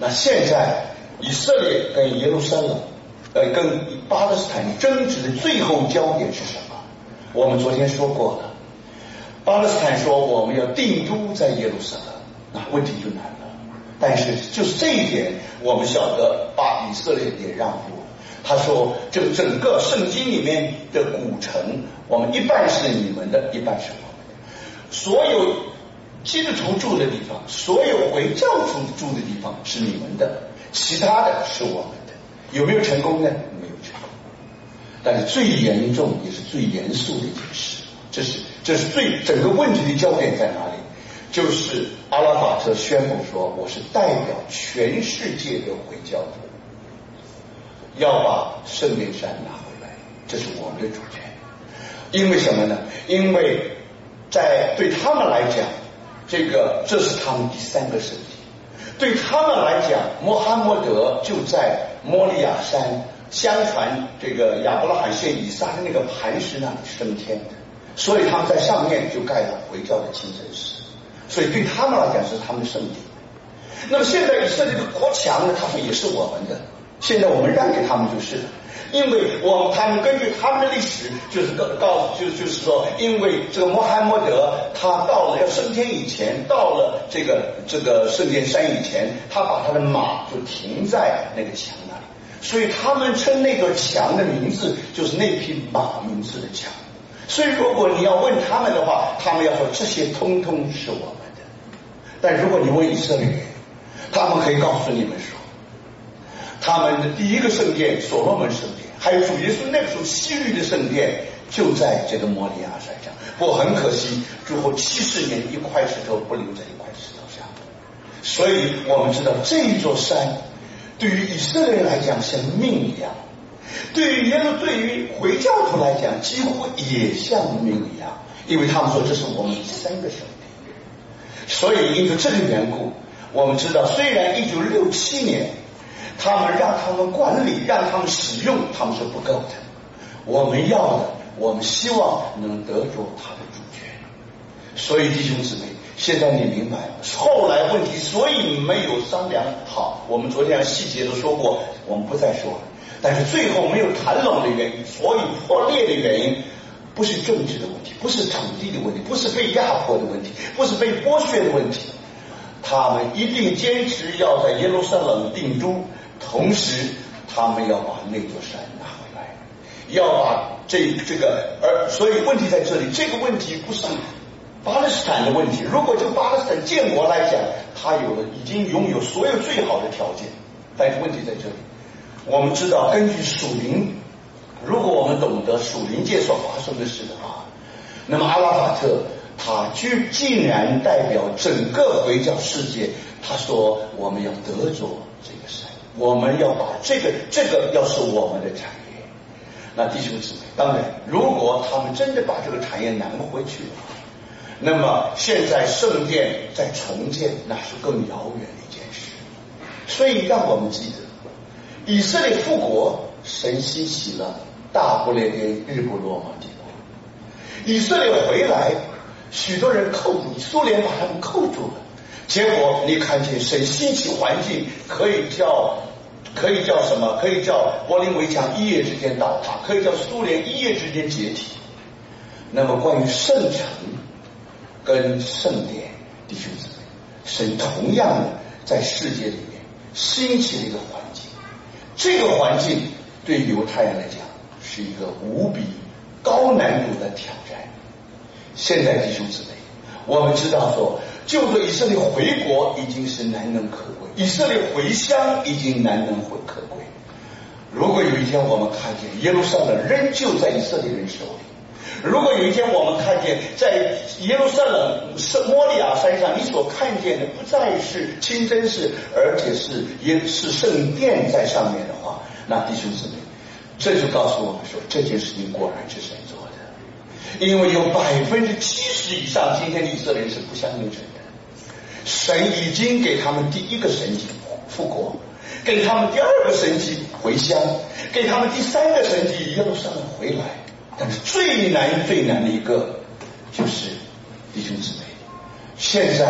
那现在以色列跟耶路撒冷呃跟巴勒斯坦争执的最后焦点是什么？我们昨天说过了，巴勒斯坦说我们要定都在耶路撒冷，那问题就难了。但是就是这一点，我们晓得把以色列也让步。他说这个整个圣经里面的古城，我们一半是你们的，一半是我们的。所有基督徒住的地方，所有回教徒住的地方是你们的，其他的是我们的。有没有成功呢？没有成功。但是最严重也是最严肃的一件事，这是这是最整个问题的焦点在哪里？就是阿拉法特宣布说，我是代表全世界的回教徒，要把圣殿山拿回来，这是我们的主权。因为什么呢？因为在对他们来讲，这个这是他们第三个圣地。对他们来讲，穆罕默德就在摩利亚山，相传这个亚伯拉罕献以撒的那个磐石那里升天的，所以他们在上面就盖了回教的清真寺，所以对他们来讲是他们的圣地。那么现在以色列的国墙呢，他说也是我们的，现在我们让给他们就是了。因为我他们根据他们的历史，就是告告就就是说，因为这个穆罕默德他到了要升天以前，到了这个这个圣殿山以前，他把他的马就停在那个墙那里，所以他们称那个墙的名字就是那匹马名字的墙。所以如果你要问他们的话，他们要说这些通通是我们的。但如果你问以色列人，他们可以告诉你们说，他们的第一个圣殿所罗门圣殿，还有主耶稣那个时候西律的圣殿，就在这个摩利亚山上。不过很可惜，主后七十年一块石头不留在一块石头上。所以我们知道这一座山对于以色列人来讲像命一样，对于耶路对于回教徒来讲几乎也像命一样，因为他们说这是我们第三个圣地。所以因为这个缘故，我们知道虽然一九六七年他们让他们管理，让他们使用，他们是不够的。我们要的，我们希望能得着他的主权。所以弟兄姊妹，现在你明白了，后来问题所以没有商量好，我们昨天细节都说过，我们不再说了。但是最后没有谈拢的原因，所以破裂的原因，不是政治的问题，不是土地的问题，不是被压迫的问题，不是被剥削的问题。他们一定坚持要在耶路撒冷定都，同时他们要把那座山拿回来，要把这这个而所以问题在这里，这个问题不是巴勒斯坦的问题。如果就巴勒斯坦建国来讲，他有了已经拥有所有最好的条件，但是问题在这里，我们知道根据属灵，如果我们懂得属灵界所发生的事的话，那么阿拉法特他居竟然代表整个回教世界，他说我们要得着这个山，我们要把这个这个要是我们的产业。那弟兄姊妹，当然如果他们真的把这个产业拿回去了，那么现在圣殿在重建，那是更遥远的一件事。所以让我们记得，以色列复国，神兴起了大不列颠日不落马帝国。以色列回来，许多人扣住，苏联把他们扣住了。结果你看见神兴起环境，可以叫可以叫什么？可以叫柏林围墙一夜之间倒塌，可以叫苏联一夜之间解体。那么关于圣城跟圣殿，弟兄姊妹，神同样的在世界里面兴起了一个环境，这个环境对犹太人来讲是一个无比高难度的挑战。现在弟兄姊妹，我们知道说，就说以色列回国已经是难能可贵，以色列回乡已经难能可贵。如果有一天我们看见耶路撒冷仍旧在以色列人手里，如果有一天我们看见在耶路撒冷摩利亚山上，你所看见的不再是清真寺，而且是也是圣殿在上面的话，那弟兄姊妹，这就告诉我们说，这件事情果然是神做的。因为有百分之七十以上今天的以色列人是不相信神的，神已经给他们第一个神迹复国，给他们第二个神迹回乡，给他们第三个神迹耶路撒冷回来。但是最难最难的一个就是弟兄姊妹，现在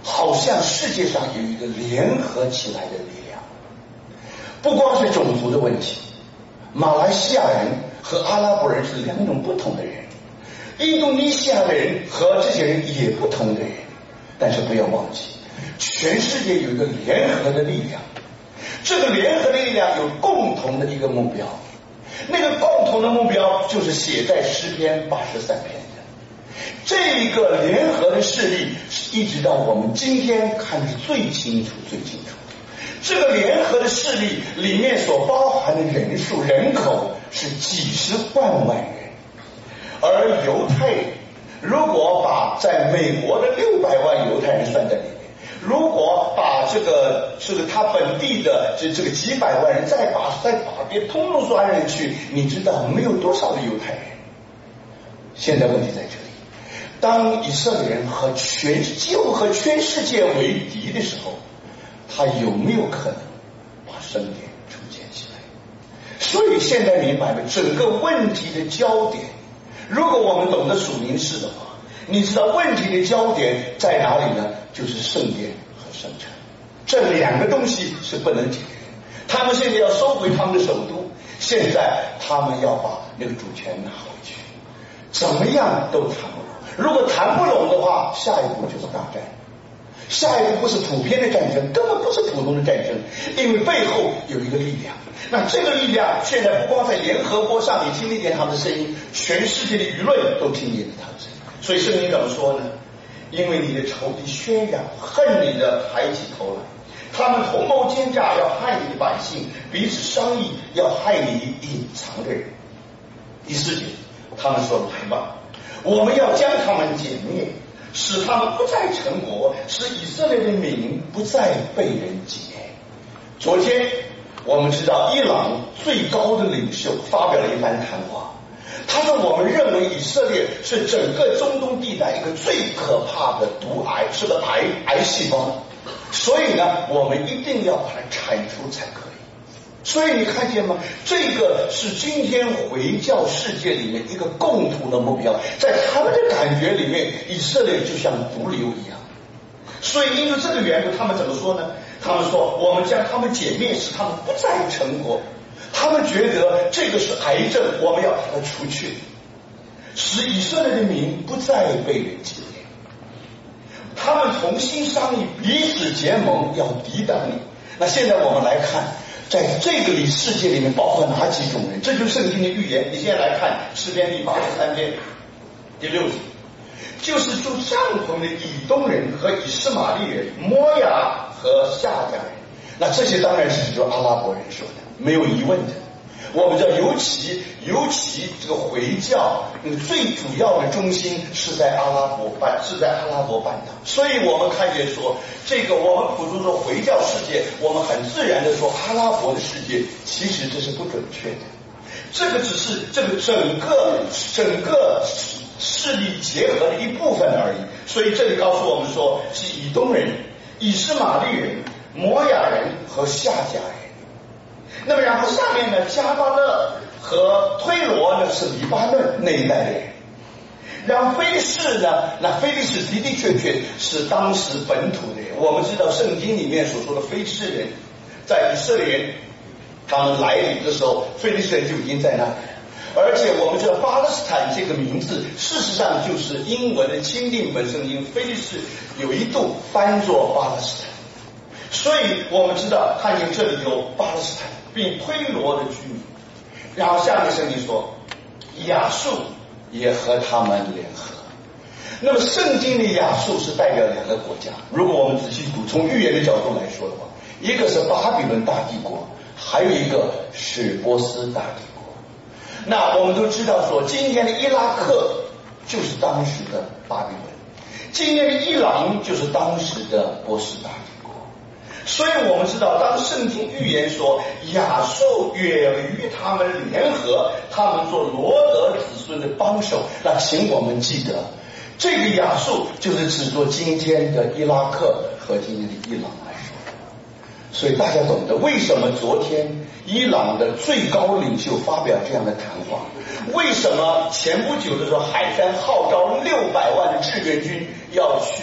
好像世界上有一个联合起来的力量，不光是种族的问题，马来西亚人和阿拉伯人是两种不同的人，印度尼西亚的人和这些人也不同的人，但是不要忘记，全世界有一个联合的力量，这个联合的力量有共同的一个目标，那个共同的目标就是写在诗篇八十三篇的。这个联合的势力一直到我们今天看是最清楚最清楚，这个联合的势力里面所包含的人数人口是几十万万人，而犹太人如果把在美国的六百万犹太人算在里面，如果把这个这个他本地的这这个几百万人再把再把别通通算进去，你知道没有多少的犹太人。现在问题在这里，当以色列人和全几乎和全世界为敌的时候，他有没有可能把圣殿重建起来？所以现在明白了整个问题的焦点，如果我们懂得属灵事的话，你知道问题的焦点在哪里呢？就是圣殿和圣城，这两个东西是不能解决。他们现在要收回他们的首都，现在他们要把那个主权拿回去，怎么样都谈不拢。如果谈不拢的话，下一步就是大战，下一步不是普遍的战争，根本不是普通的战争，因为背后有一个力量。那这个力量现在不光在联合国上，你听得见他们的声音，全世界的舆论都听见了他们的声音。所以圣经怎么说呢？因为你的仇敌宣扬，恨你的抬起头来，他们同谋奸诈，要害你的百姓，彼此商议，要害你隐藏的人。第四节，他们说来吧，我们要将他们歼灭，使他们不再成国，使以色列的民不再被人纪念。昨天我们知道伊朗最高的领袖发表了一番谈话，他说我们认为以色列是整个中东地带一个最可怕的毒癌，是个癌癌细胞，所以呢我们一定要把它铲除才可以。所以你看见吗？这个是今天回教世界里面一个共同的目标，在他们的感觉里面，以色列就像毒瘤一样。所以因为这个缘故，他们怎么说呢？他们说我们将他们歼灭，使他们不再成国。他们觉得这个是癌症，我们要把它除去，使以色列的民不再被人纪念。他们同心商议，彼此结盟，要抵挡你。那现在我们来看，在这个里世界里面包括哪几种人？这就是圣经的预言。你现在来看诗篇第八十三篇第六节，就是住帐篷的以东人和以斯玛利人、摩亚和夏甲人。那这些当然是指着阿拉伯人说的，没有疑问的。我们知道，尤其尤其这个回教，嗯，最主要的中心是在阿拉伯半，是在阿拉伯半岛。所以我们看见说，这个我们普通说回教世界，我们很自然的说阿拉伯的世界，其实这是不准确的。这个只是这个整个整个势力结合的一部分而已。所以这里告诉我们说，是以东人、以斯玛利人、摩亚人和夏甲人。那么然后下面呢，加巴勒和推罗呢是黎巴嫩那一带的人。然后非利士呢，那非利士的的确确是当时本土的人。我们知道圣经里面所说的非利士人，在以色列人他们来临的时候，非利士人就已经在那里。而且我们知道巴勒斯坦这个名字，事实上就是英文的钦定本圣经非利士有一度翻作巴勒斯坦。所以我们知道看见这里有巴勒斯坦并推罗的居民。然后下面圣经说亚述也和他们联合。那么圣经的亚述是代表两个国家，如果我们仔细读，从预言的角度来说的话，一个是巴比伦大帝国，还有一个是波斯大帝国。那我们都知道说，今天的伊拉克就是当时的巴比伦，今天的伊朗就是当时的波斯大帝国。所以我们知道，当圣经预言说亚述也与他们联合，他们做罗德子孙的帮手，那请我们记得，这个亚述就是指着今天的伊拉克和今天的伊朗来说的。所以大家懂得为什么昨天伊朗的最高领袖发表这样的谈话，为什么前不久的时候海山号召六百万的志愿军要去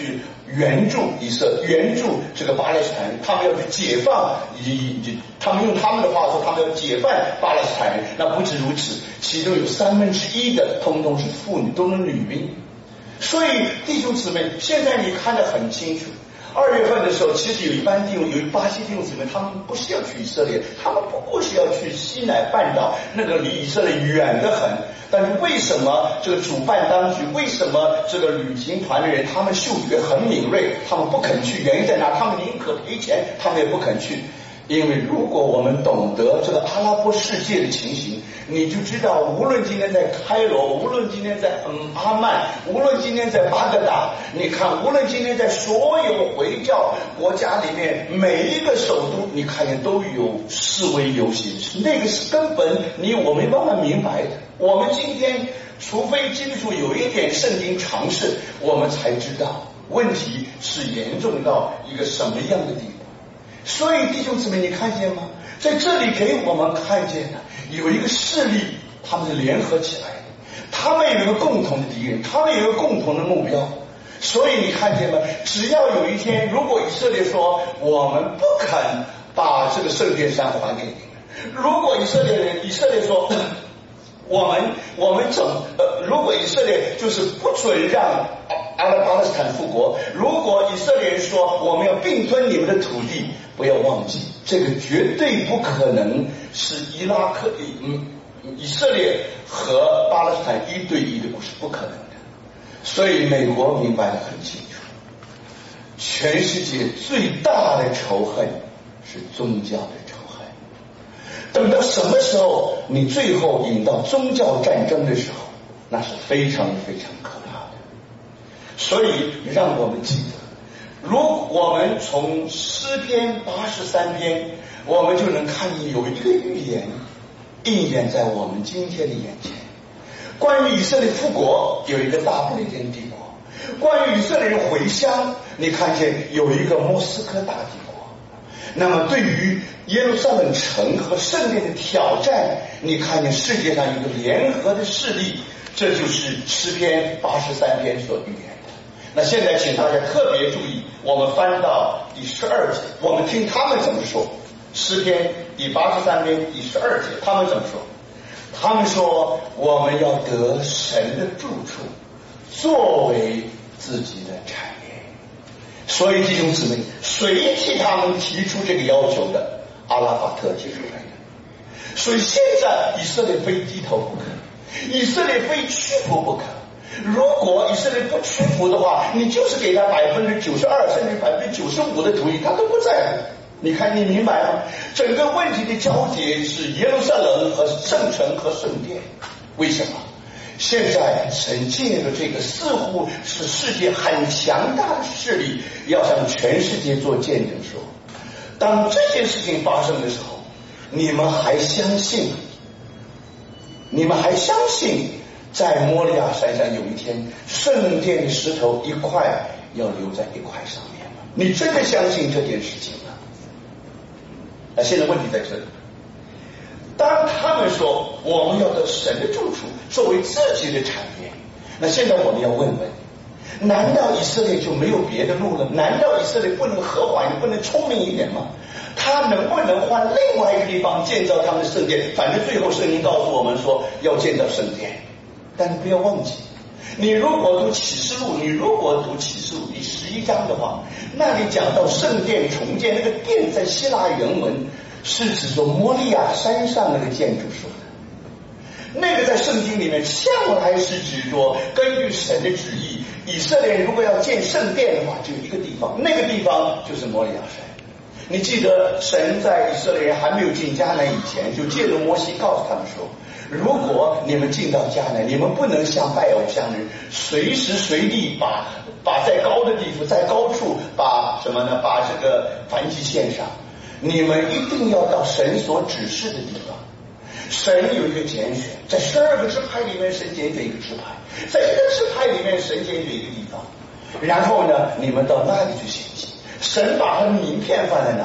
援助以色援助这个巴勒斯坦，他们要去解放，以他们用他们的话说，他们要解放巴勒斯坦人。那不止如此，其中有三分之一的通通是妇女，都是女兵。所以弟兄姊妹，现在你看得很清楚。二月份的时候，其实有一班弟兄，有一巴西弟兄姊妹，他们不是要去以色列，他们不过是要去西乃半岛，那个离以色列远得很。但是为什么这个主办当局，为什么这个旅行团的人，他们嗅觉很敏锐，他们不肯去？原因在哪？他们宁可赔钱，他们也不肯去。因为如果我们懂得这个阿拉伯世界的情形，你就知道，无论今天在开罗，无论今天在嗯阿曼，无论今天在巴格达，你看，无论今天在所有回教国家里面，每一个首都，你看见都有示威游行，那个是根本你我没办法明白的。我们今天除非经书有一点圣经常识，我们才知道问题是严重到一个什么样的地步。所以弟兄姊妹，你看见吗？在这里给我们看见了有一个势力，他们是联合起来的，他们有一个共同的敌人，他们有一个共同的目标。所以你看见吗？只要有一天，如果以色列说我们不肯把这个圣殿山还给你们，如果以色列人以色列说我们我们整呃，如果以色列就是不准让阿拉巴勒斯坦复国，如果以色列人说我们要并吞你们的土地，不要忘记，这个绝对不可能是伊拉克嗯以色列和巴勒斯坦一对一的，不是不可能的。所以美国明白得很清楚，全世界最大的仇恨是宗教的仇恨。等到什么时候你最后引到宗教战争的时候，那是非常非常可怕的。所以让我们记得，如我们从诗篇八十三篇，我们就能看见有一个预言应验在我们今天的眼前。关于以色列复国，有一个大不列颠帝国；关于以色列人回乡，你看见有一个莫斯科大帝国。那么对于耶路撒冷城和圣殿的挑战，你看见世界上有个联合的势力，这就是诗篇八十三篇所预言的。那现在请大家特别注意，我们翻到第十二节，我们听他们怎么说。诗篇第八十三篇第十二节，他们怎么说？他们说我们要得神的住处，作为自己的产业。所以弟兄姊妹，谁替他们提出这个要求的？阿拉法特提出来的。所以现在以色列非低头不可，以色列非屈服不可。如果以色列不屈服的话，你就是给他百分之九十二甚至百分之九十五的土地，他都不在乎。你看，你明白吗？整个问题的交接是耶路撒冷和圣城和圣殿。为什么？现在神借着这个似乎是世界很强大的势力，要向全世界做见证说，当这件事情发生的时候，你们还相信？你们还相信在摩利亚山上有一天圣殿的石头一块要留在一块上面吗？你真的相信这件事情吗？那现在问题在这里，当他们说我们要得神的住处作为自己的产业，那现在我们要问问，难道以色列就没有别的路了？难道以色列不能和缓，不能聪明一点吗？他能不能换另外一个地方建造他们的圣殿？反正最后圣经告诉我们说要建造圣殿。但是不要忘记，你如果读启示录，你如果读启示录第十一章的话，那里讲到圣殿重建，那个殿在希腊原文是指着摩利亚山上那个建筑说的。那个在圣经里面向来是指着根据神的旨意，以色列人如果要建圣殿的话，只有一个地方，那个地方就是摩利亚山。你记得神在以色列人还没有进迦南以前，就借着摩西告诉他们说，如果你们进到迦南，你们不能像拜偶像人随时随地把把在高的地方，在高处把什么呢？把这个燔祭献上。你们一定要到神所指示的地方。神有一个拣选，在十二个支派里面，神拣选一个支派，在一个支派里面，神拣选一个地方。然后呢，你们到那里去献祭。神把他的名片放在哪里？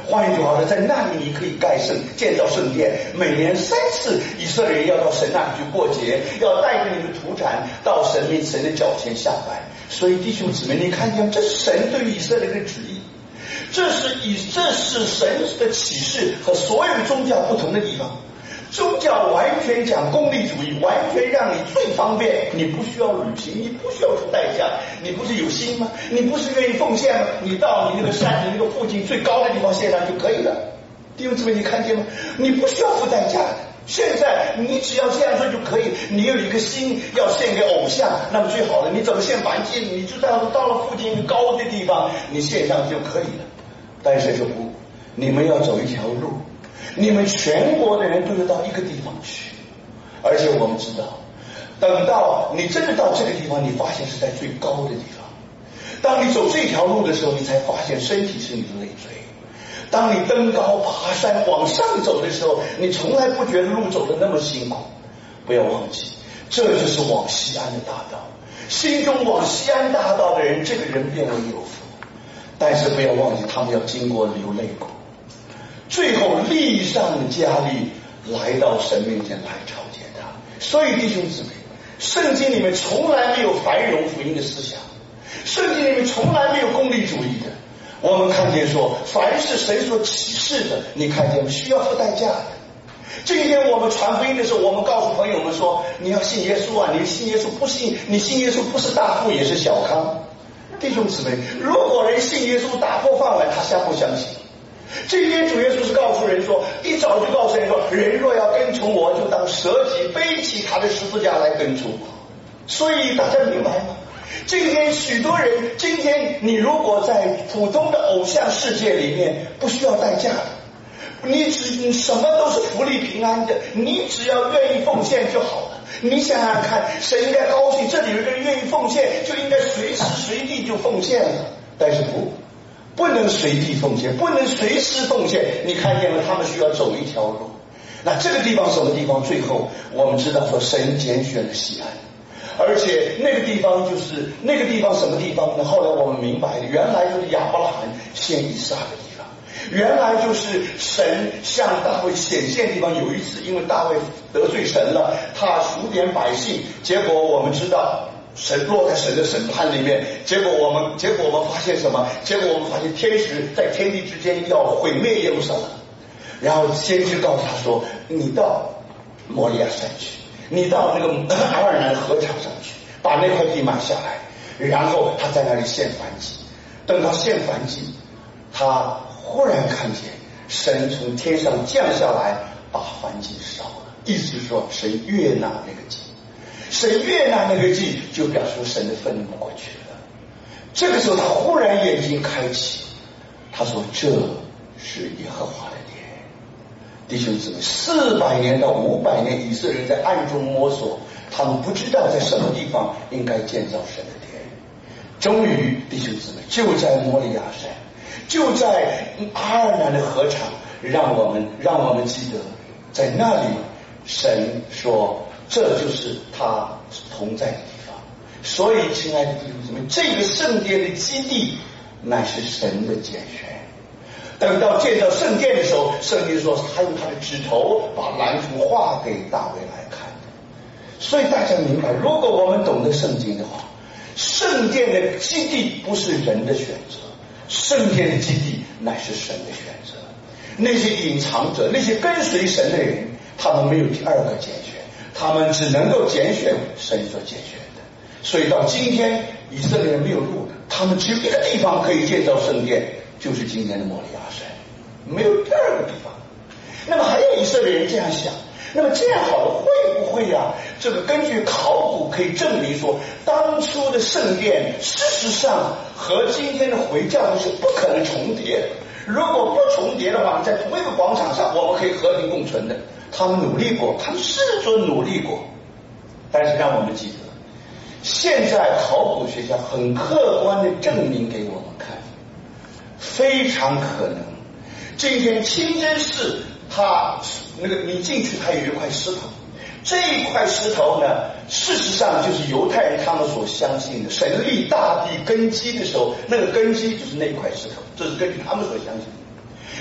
换句话说，在那里你可以盖圣建造圣殿，每年三次以色列人要到神那里去过节，要带着你的土产到神面神的脚前下拜。所以弟兄姊妹，你看见这是神对于以色列的旨意，这是以这是神的启示和所有宗教不同的地方。宗教完全讲功利主义，完全让你最方便，你不需要旅行，你不需要付代价，你不是有心吗？你不是愿意奉献吗？你到你那个山，你那个附近最高的地方献上就可以了。弟兄姊妹，你看见吗？你不需要付代价的。现在你只要这样做就可以。你有一个心要献给偶像，那么最好的，你怎么献燔祭？你就到到了附近高的地方，你献上就可以了。但是说不，你们要走一条路。你们全国的人都要到一个地方去，而且我们知道，等到你真的到这个地方，你发现是在最高的地方。当你走这条路的时候，你才发现身体是你的累赘。当你登高爬山往上走的时候，你从来不觉得路走得那么辛苦。不要忘记，这就是往西安的大道。心中往西安大道的人，这个人变为有福。但是不要忘记，他们要经过流泪谷。最后力上加力来到神面前来朝见他。所以弟兄姊妹，圣经里面从来没有繁荣福音的思想，圣经里面从来没有功利主义的。我们看见说，凡是神所启示的，你看见需要付代价的。今天我们传福音的时候，我们告诉朋友们说，你要信耶稣啊，你信耶稣不信，你信耶稣不是大富也是小康。弟兄姊妹，如果人信耶稣打破饭碗，他相不相信？今天主耶稣是告诉人说，一早就告诉人说，人若要跟从我，就当舍己背起他的十字架来跟从我。所以大家明白吗？今天许多人，今天你如果在普通的偶像世界里面，不需要代价的，你只你什么都是福利平安的，你只要愿意奉献就好了。你想想看，神应该高兴，这里有一个人愿意奉献，就应该随时随地就奉献了。但是不不能随地奉献，不能随时奉献。你看见了，他们需要走一条路。那这个地方什么地方？最后我们知道说，神拣选了西安，而且那个地方就是那个地方什么地方呢？后来我们明白了，原来就是亚伯拉罕献以撒的地方，原来就是神向大卫显现的地方。有一次因为大卫得罪神了，他数点百姓，结果我们知道神落在神的审判里面，结果我们结果我们发现什么？结果我们发现天使在天地之间要毁灭耶路撒冷。然后先知告诉他说，你到摩利亚山去，你到那个阿尔南河场上去，把那块地买下来，然后他在那里献燔祭。等到献燔祭，他忽然看见神从天上降下来，把燔祭烧了。意思是说，神悦纳那个祭，神悦纳那个祭，就表示神的愤怒过去了。这个时候他忽然眼睛开启，他说，这是耶和华的殿。弟兄姊妹，四百年到五百年，以色列人在暗中摸索，他们不知道在什么地方应该建造神的殿。终于弟兄姊妹，就在摩利亚山，就在阿尔南的河场，让我们让我们记得，在那里神说，这就是他同在的地方。所以亲爱的弟兄姊妹，这个圣殿的基地乃是神的拣选。等到建造圣殿的时候，圣经说他用他的指头把蓝图画给大卫来看的。所以大家明白，如果我们懂得圣经的话，圣殿的基地不是人的选择，圣殿的基地乃是神的选择。那些隐藏者，那些跟随神的人，他们没有第二个拣选，他们只能够拣选神所拣选的。所以到今天以色列人没有路了，他们只有一个地方可以建造圣殿，就是今天的摩利亚山，没有第二个地方。那么还有以色列人这样想，那么这样好了，会不会啊？这个根据考古可以证明说，当初的圣殿事实上和今天的回教是不可能重叠的。如果不重叠的话，在同一个广场上我们可以和平共存的。他们努力过，他们试着努力过，但是让我们记得，现在考古学家很客观的证明给我们看，非常可能今天清真寺它那个你进去，它有一块石头，这一块石头呢，事实上就是犹太人他们所相信的，神立大地根基的时候，那个根基就是那一块石头，这是根据他们所相信的。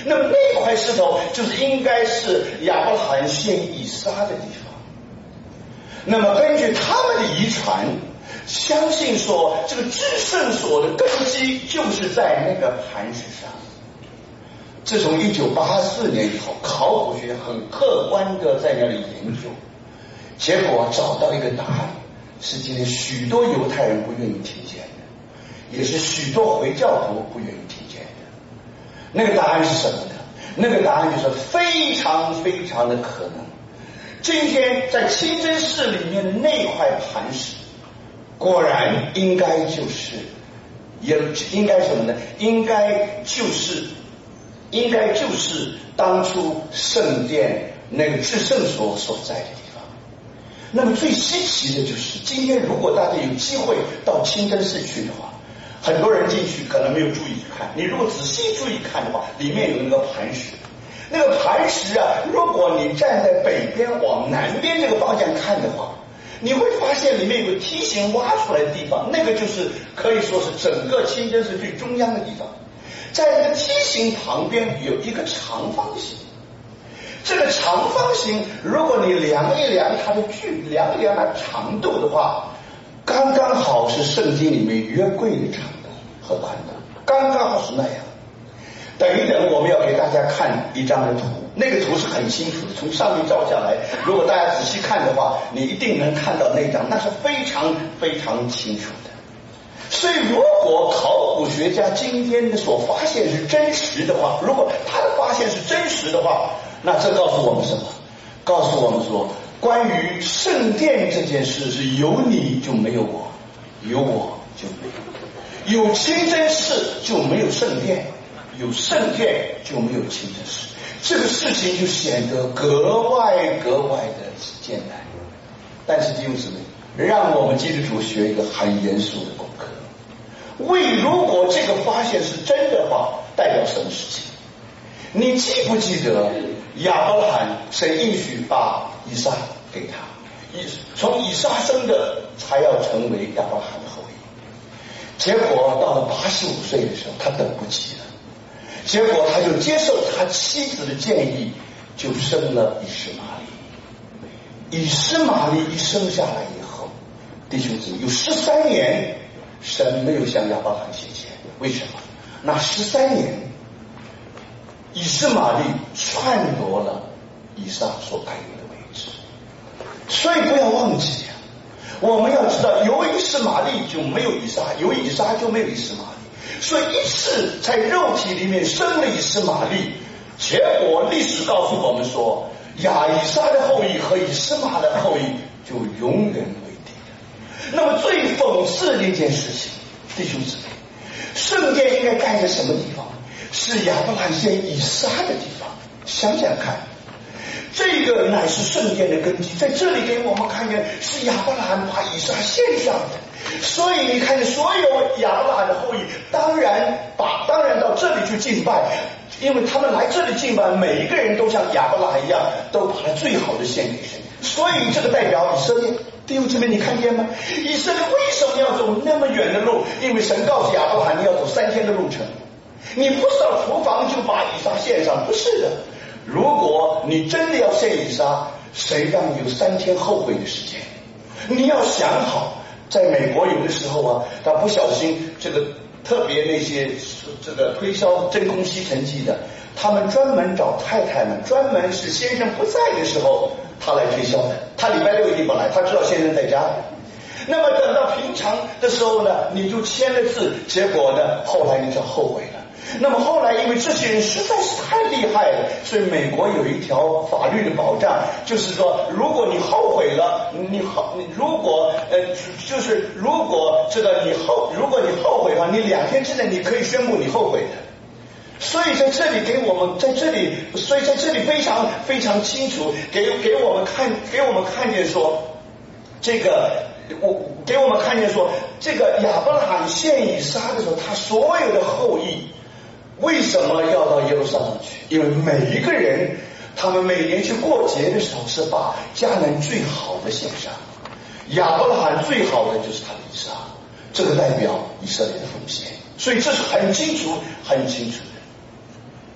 那么那块石头就是应该是亚伯拉罕献以撒的地方。那么根据他们的遗传，相信说这个至圣所的根基就是在那个磐石上。自从一九八四年以后，考古学很客观的在那里研究，结果找到一个答案，是今天许多犹太人不愿意听见的，也是许多回教徒不愿意听见的。那个答案是什么呢？那个答案就是非常非常的可能，今天在清真寺里面的那块磐石，果然应该就是也应该什么呢？应该就是应该就是当初圣殿那个至圣所所在的地方。那么最稀奇的就是，今天如果大家有机会到清真寺去的话，很多人进去可能没有注意看，你如果仔细注意看的话，里面有那个磐石。那个磐石啊，如果你站在北边往南边这个方向看的话，你会发现里面有个梯形挖出来的地方，那个就是可以说是整个清真寺最中央的地方。在那个梯形旁边有一个长方形，这个长方形如果你量一量它的距量一量它的长度的话，刚刚好是圣经里面约柜的长度和宽度，刚刚好是那样。等一等，我们要给大家看一张的图，那个图是很清楚的，从上面照下来，如果大家仔细看的话，你一定能看到那张，那是非常非常清楚的。所以如果考古学家今天的所发现是真实的话，如果他的发现是真实的话，那这告诉我们什么？告诉我们说，关于圣殿这件事是有你就没有我，有我就没有，有清真寺就没有圣殿，有圣殿就没有清真寺，这个事情就显得格外格外的艰难。但是弟兄姊妹，让我们基督徒学一个很严肃的功课。为如果这个发现是真的话，代表什么事情？你记不记得亚伯拉罕神应许把以撒给他，从以撒生的才要成为亚伯拉罕的后裔。结果到了八十五岁的时候，他等不及了，结果他就接受他妻子的建议，就生了以实玛利。以实玛利一生下来以后，弟兄姊妹，有十三年神没有向亚伯拉罕显现，为什么？那十三年以实玛利篡夺了以撒所该有的位置。所以不要忘记啊，我们要知道，有以实玛利就没有以撒，有以撒就没有以实玛利。所以一次在肉体里面生了以实玛利，结果历史告诉我们说，亚以撒的后裔和以实玛的后裔就永远为敌了。那么最讽刺的一件事情，弟兄姊妹，圣殿应该盖在什么地方？是亚伯拉罕献以撒的地方。想想看，这个乃是圣殿的根基，在这里给我们看见是亚伯拉罕把以撒献上的。所以你看见所有亚伯拉罕的后裔当然把当然到这里去敬拜，因为他们来这里敬拜，每一个人都像亚伯拉罕一样，都把他最好的献给神。所以这个代表以色列。弟兄姊妹，你看见吗？以色列为什么要走那么远的路？因为神告诉亚伯拉罕，你要走三天的路程，你不是到厨房就把以撒献上，不是的。如果你真的要献以撒，谁让你有三天后悔的时间？你要想好，在美国有的时候啊，他不小心这个特别那些这个推销真空吸尘器的，他们专门找太太们，专门是先生不在的时候他来推销的，他礼拜六一定不来，他知道先生在家。那么等到平常的时候呢，你就签了字，结果呢，后来你就后悔了。那么后来因为这些人实在是太厉害了，所以美国有一条法律的保障，就是说如果你后悔了，你后你如果呃就是如果这个你后如果你后悔的话，你两天之内你可以宣布你后悔的。所以在这里给我们在这里所以在这里非常非常清楚给给我们看给我们看见说，这个我给我们看见说，这个亚伯拉罕献以撒的时候，他所有的后裔为什么要到耶路撒冷去？因为每一个人他们每年去过节的时候是把迦南最好的献上，亚伯拉罕最好的就是他的以撒，这个代表以色列的奉献。所以这是很清楚很清楚的。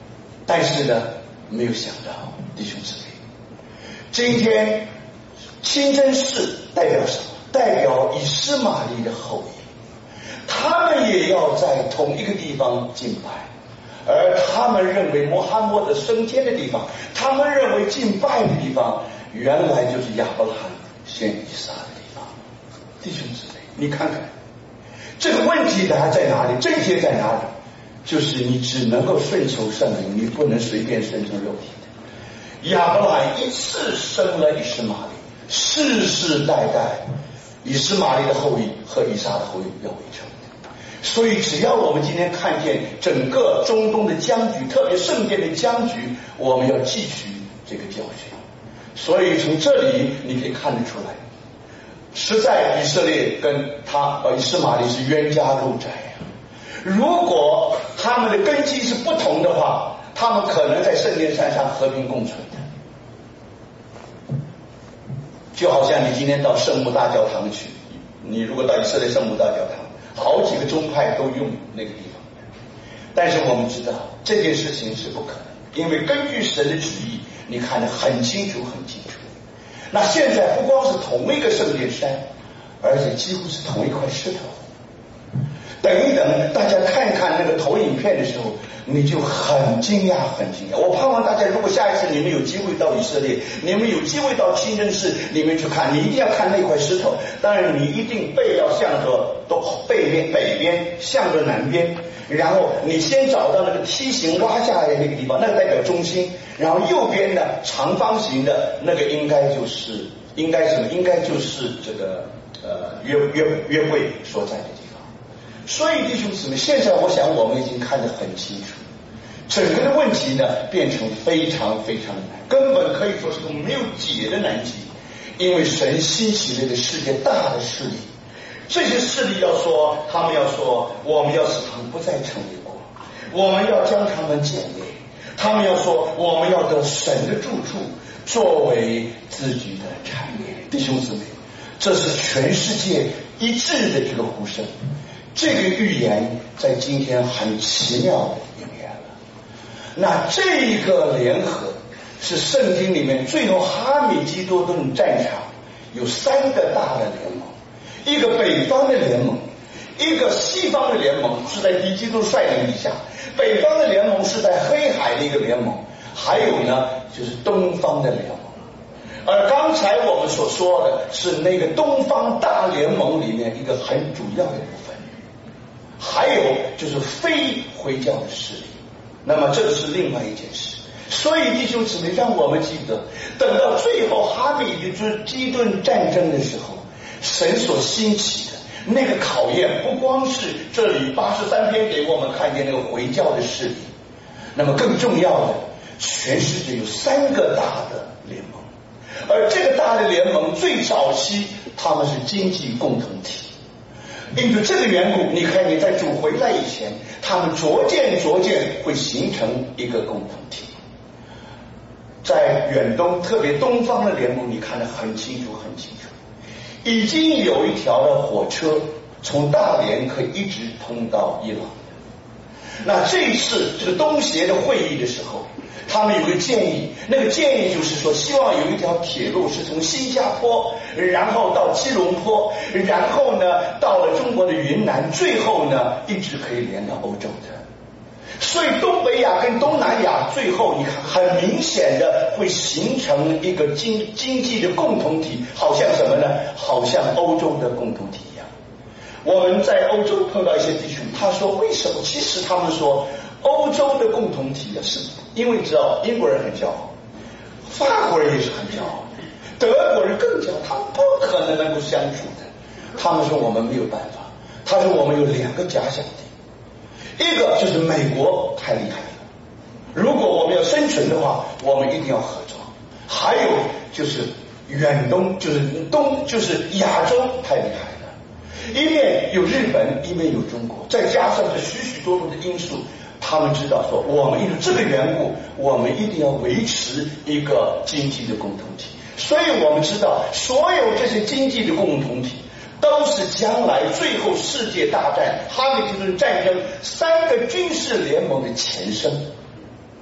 但是呢，没有想到弟兄姊妹，今天清真寺代表什么？代表以斯玛利的后裔，他们也要在同一个地方敬拜，而他们认为穆罕默德升天的地方，他们认为敬拜的地方原来就是亚伯拉罕献以撒的地方。弟兄姊妹，你看看这个问题它在哪里？症结在哪里？就是你只能够顺从圣灵，你不能随便顺从肉体的。亚伯拉罕一次生了以斯玛利，世世代代以斯玛利的后裔和以撒的后裔要为仇的。所以只要我们今天看见整个中东的僵局，特别圣殿的僵局，我们要汲取这个教训。所以从这里你可以看得出来，实在以色列跟他呃以斯玛利是冤家路窄呀。如果他们的根基是不同的话，他们可能在圣殿山上和平共存的。就好像你今天到圣母大教堂去，你如果到以色列圣母大教堂，好几个宗派都用那个地方，但是我们知道这件事情是不可能，因为根据神的旨意，你看得很清楚很清楚。那现在不光是同一个圣殿山，而且几乎是同一块石头。等一等，大家看看那个投影片的时候，你就很惊讶很惊讶。我盼望大家如果下一次你们有机会到以色列，你们有机会到清真寺里面去看，你一定要看那块石头。当然你一定背要向着背面北边，向着南边，然后你先找到那个梯形挖下来的那个地方，那个代表中心，然后右边的长方形的那个应该就是应该什么？应该就是这个呃约约约会所在的地方。所以弟兄姊妹，现在我想我们已经看得很清楚，整个的问题呢变成非常非常的难，根本可以说是个没有解的难题。因为神兴起这个世界大的势力，这些势力要说，他们要说我们要使他们不再成为国，我们要将他们建立，他们要说我们要得神的住处作为自己的产业。弟兄姊妹，这是全世界一致的这个呼声。这个预言在今天很奇妙的应验了。那这个联合是圣经里面最后哈米基多顿战场有三个大的联盟，一个北方的联盟，一个西方的联盟是在敌基督率领底下，北方的联盟是在黑海的一个联盟，还有呢就是东方的联盟。而刚才我们所说的是那个东方大联盟里面一个很主要的部分，还有就是非回教的势力，那么这是另外一件事。所以弟兄姊妹，让我们记得，等到最后哈米基顿战争的时候，神所兴起的那个考验，不光是这里八十三篇给我们看见那个回教的势力，那么更重要的，全世界有三个大的联盟，而这个大的联盟最早期他们是经济共同体。因此这个缘故，你看你在主回来以前，他们逐渐逐渐会形成一个共同体。在远东，特别东方的联盟，你看得很清楚很清楚，已经有一条的火车从大连可以一直通到伊朗。那这一次这个东协的会议的时候，他们有个建议，那个建议就是说，希望有一条铁路是从新加坡，然后到吉隆坡，然后呢到了中国的云南，最后呢一直可以连到欧洲的。所以东北亚跟东南亚最后你看很明显的会形成一个经经济的共同体，好像什么呢？好像欧洲的共同体一样。我们在欧洲碰到一些弟兄，他说为什么？其实他们说欧洲的共同体啊，是因为你知道英国人很骄傲，法国人也是很骄傲，德国人更骄傲，他们不可能能够相处的。他们说我们没有办法，他说我们有两个假想敌，一个就是美国太厉害了，如果我们要生存的话，我们一定要合作；还有就是远东，就是东，就是亚洲太厉害了，一面有日本，一面有中国，再加上这许许多多的因素，他们知道说我们因为这个缘故，我们一定要维持一个经济的共同体。所以我们知道所有这些经济的共同体都是将来最后世界大战哈米基顿战争三个军事联盟的前身。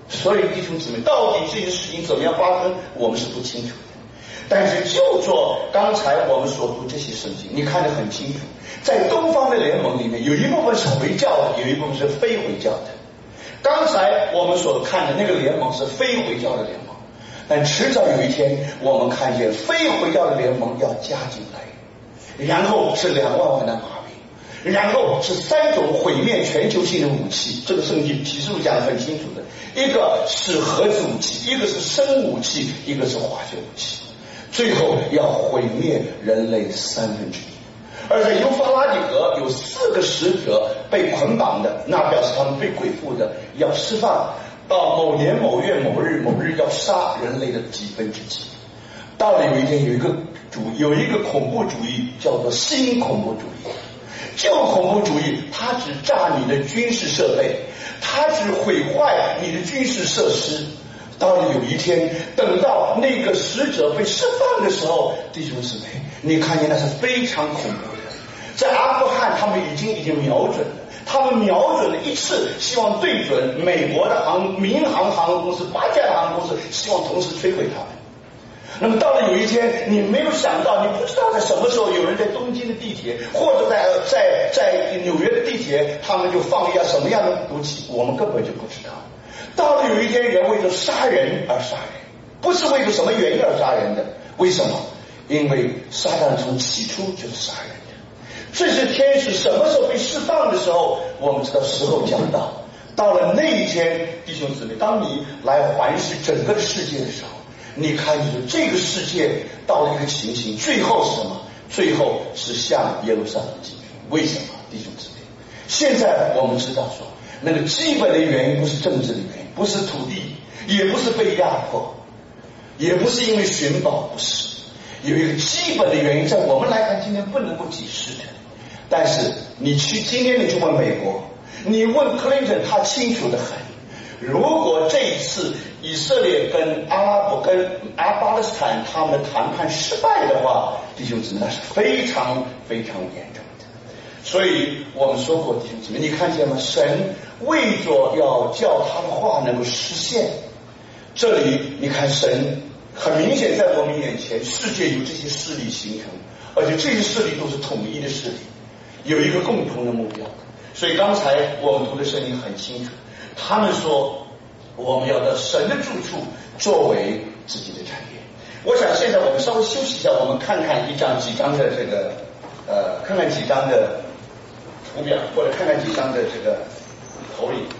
所以弟兄姊妹，到底这些事情怎么样发生，我们是不清楚的。但是就做刚才我们所读这些圣经，你看得很清楚，在东方的联盟里面，有一部分是回教的，有一部分是非回教的。刚才我们所看的那个联盟是非回教的联盟，但迟早有一天，我们看见非回教的联盟要加进来，然后是两万万的马兵，然后是三种毁灭全球性的武器。这个圣经启示录讲得很清楚的，一个是核子武器，一个是生武器，一个是化学武器，最后要毁灭人类三分之一。而在幼发拉底河有四个使者被捆绑的，那表示他们被鬼附的，要释放，到某年某月某日某日要杀人类的几分之几。到了有一天，有一个主有一个恐怖主义叫做新恐怖主义。旧恐怖主义它只炸你的军事设备，它只毁坏你的军事设施。到了有一天，等到那个使者被释放的时候，弟兄姊妹，你看见那是非常恐怖的。在阿富汗，他们已经已经瞄准了，他们瞄准了一次，希望对准美国的航民航航空公司、八架航空公司，希望同时摧毁他们。那么到了有一天，你没有想到，你不知道在什么时候，有人在东京的地铁，或者在在在纽约的地铁，他们就放一下什么样的毒气，我们根本就不知道。到了有一天，人为了杀人而杀人，不是为了什么原因而杀人的。为什么？因为撒旦从起初就是杀人的。这是天使什么时候被释放的时候，我们知道时候将到。到了那一天，弟兄姊妹，当你来环视整个的世界的时候，你看见这个世界到了一个情形，最后是什么？最后是向耶路撒冷进军。为什么，弟兄姊妹？现在我们知道说，那个基本的原因不是政治的原因，不是土地，也不是被压迫，也不是因为寻宝，不是。有一个基本的原因，在我们来看今天不能够解释的。但是你去今天你去问美国，你问克林顿，他清楚得很。如果这一次以色列跟阿拉伯跟阿巴勒斯坦他们的谈判失败的话，弟兄姊妹，那是非常非常严重的。所以我们说过，弟兄姊妹，你看见吗？神为着要叫他的话能够实现，这里你看神很明显在我们眼前，世界有这些势力形成，而且这些势力都是统一的势力，有一个共同的目标。所以刚才我们读的圣经很清楚，他们说我们要到神的住处作为自己的产业。我想现在我们稍微休息一下，我们看看一张几张的这个呃，看看几张的图表，或者看看几张的这个投影。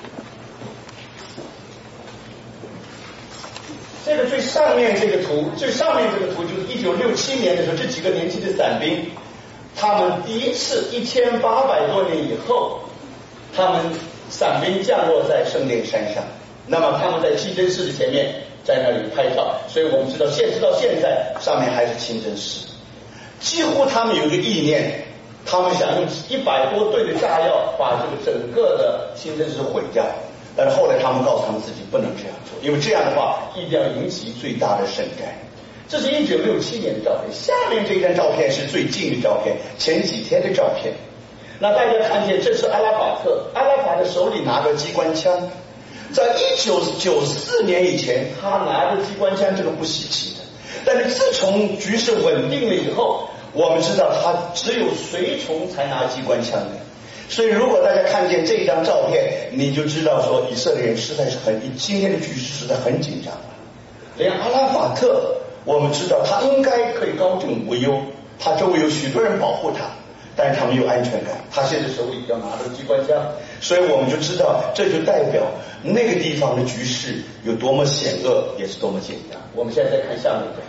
这个最上面这个图，最上面这个图就是一九六七年的时候，这几个年轻的伞兵，他们第一次一千八百多年以后，他们伞兵降落在圣殿山上，那么他们在清真寺的前面在那里拍照，所以我们知道现直到现在上面还是清真寺。几乎他们有一个意念，他们想用一百多吨的炸药把这个整个的清真寺毁掉，但是后来他们告诉他们自己不能这样做，因为这样的话一定要引起最大的震撼。这是一九六七年的照片，下面这张照片是最近的照片，前几天的照片。那大家看见，这是阿拉法特，阿拉法特手里拿着机关枪，在一九九四年以前，他拿着机关枪这个不稀奇的，但是自从局势稳定了以后，我们知道他只有随从才拿机关枪的。所以如果大家看见这张照片，你就知道说以色列人实在是很，今天的局势实在很紧张了。连阿拉法特，我们知道他应该可以高枕无忧，他周围有许多人保护他，但是他没有安全感，他现在手里要拿着机关枪，所以我们就知道，这就代表那个地方的局势有多么险恶，也是多么紧张。我们现在再看下面的，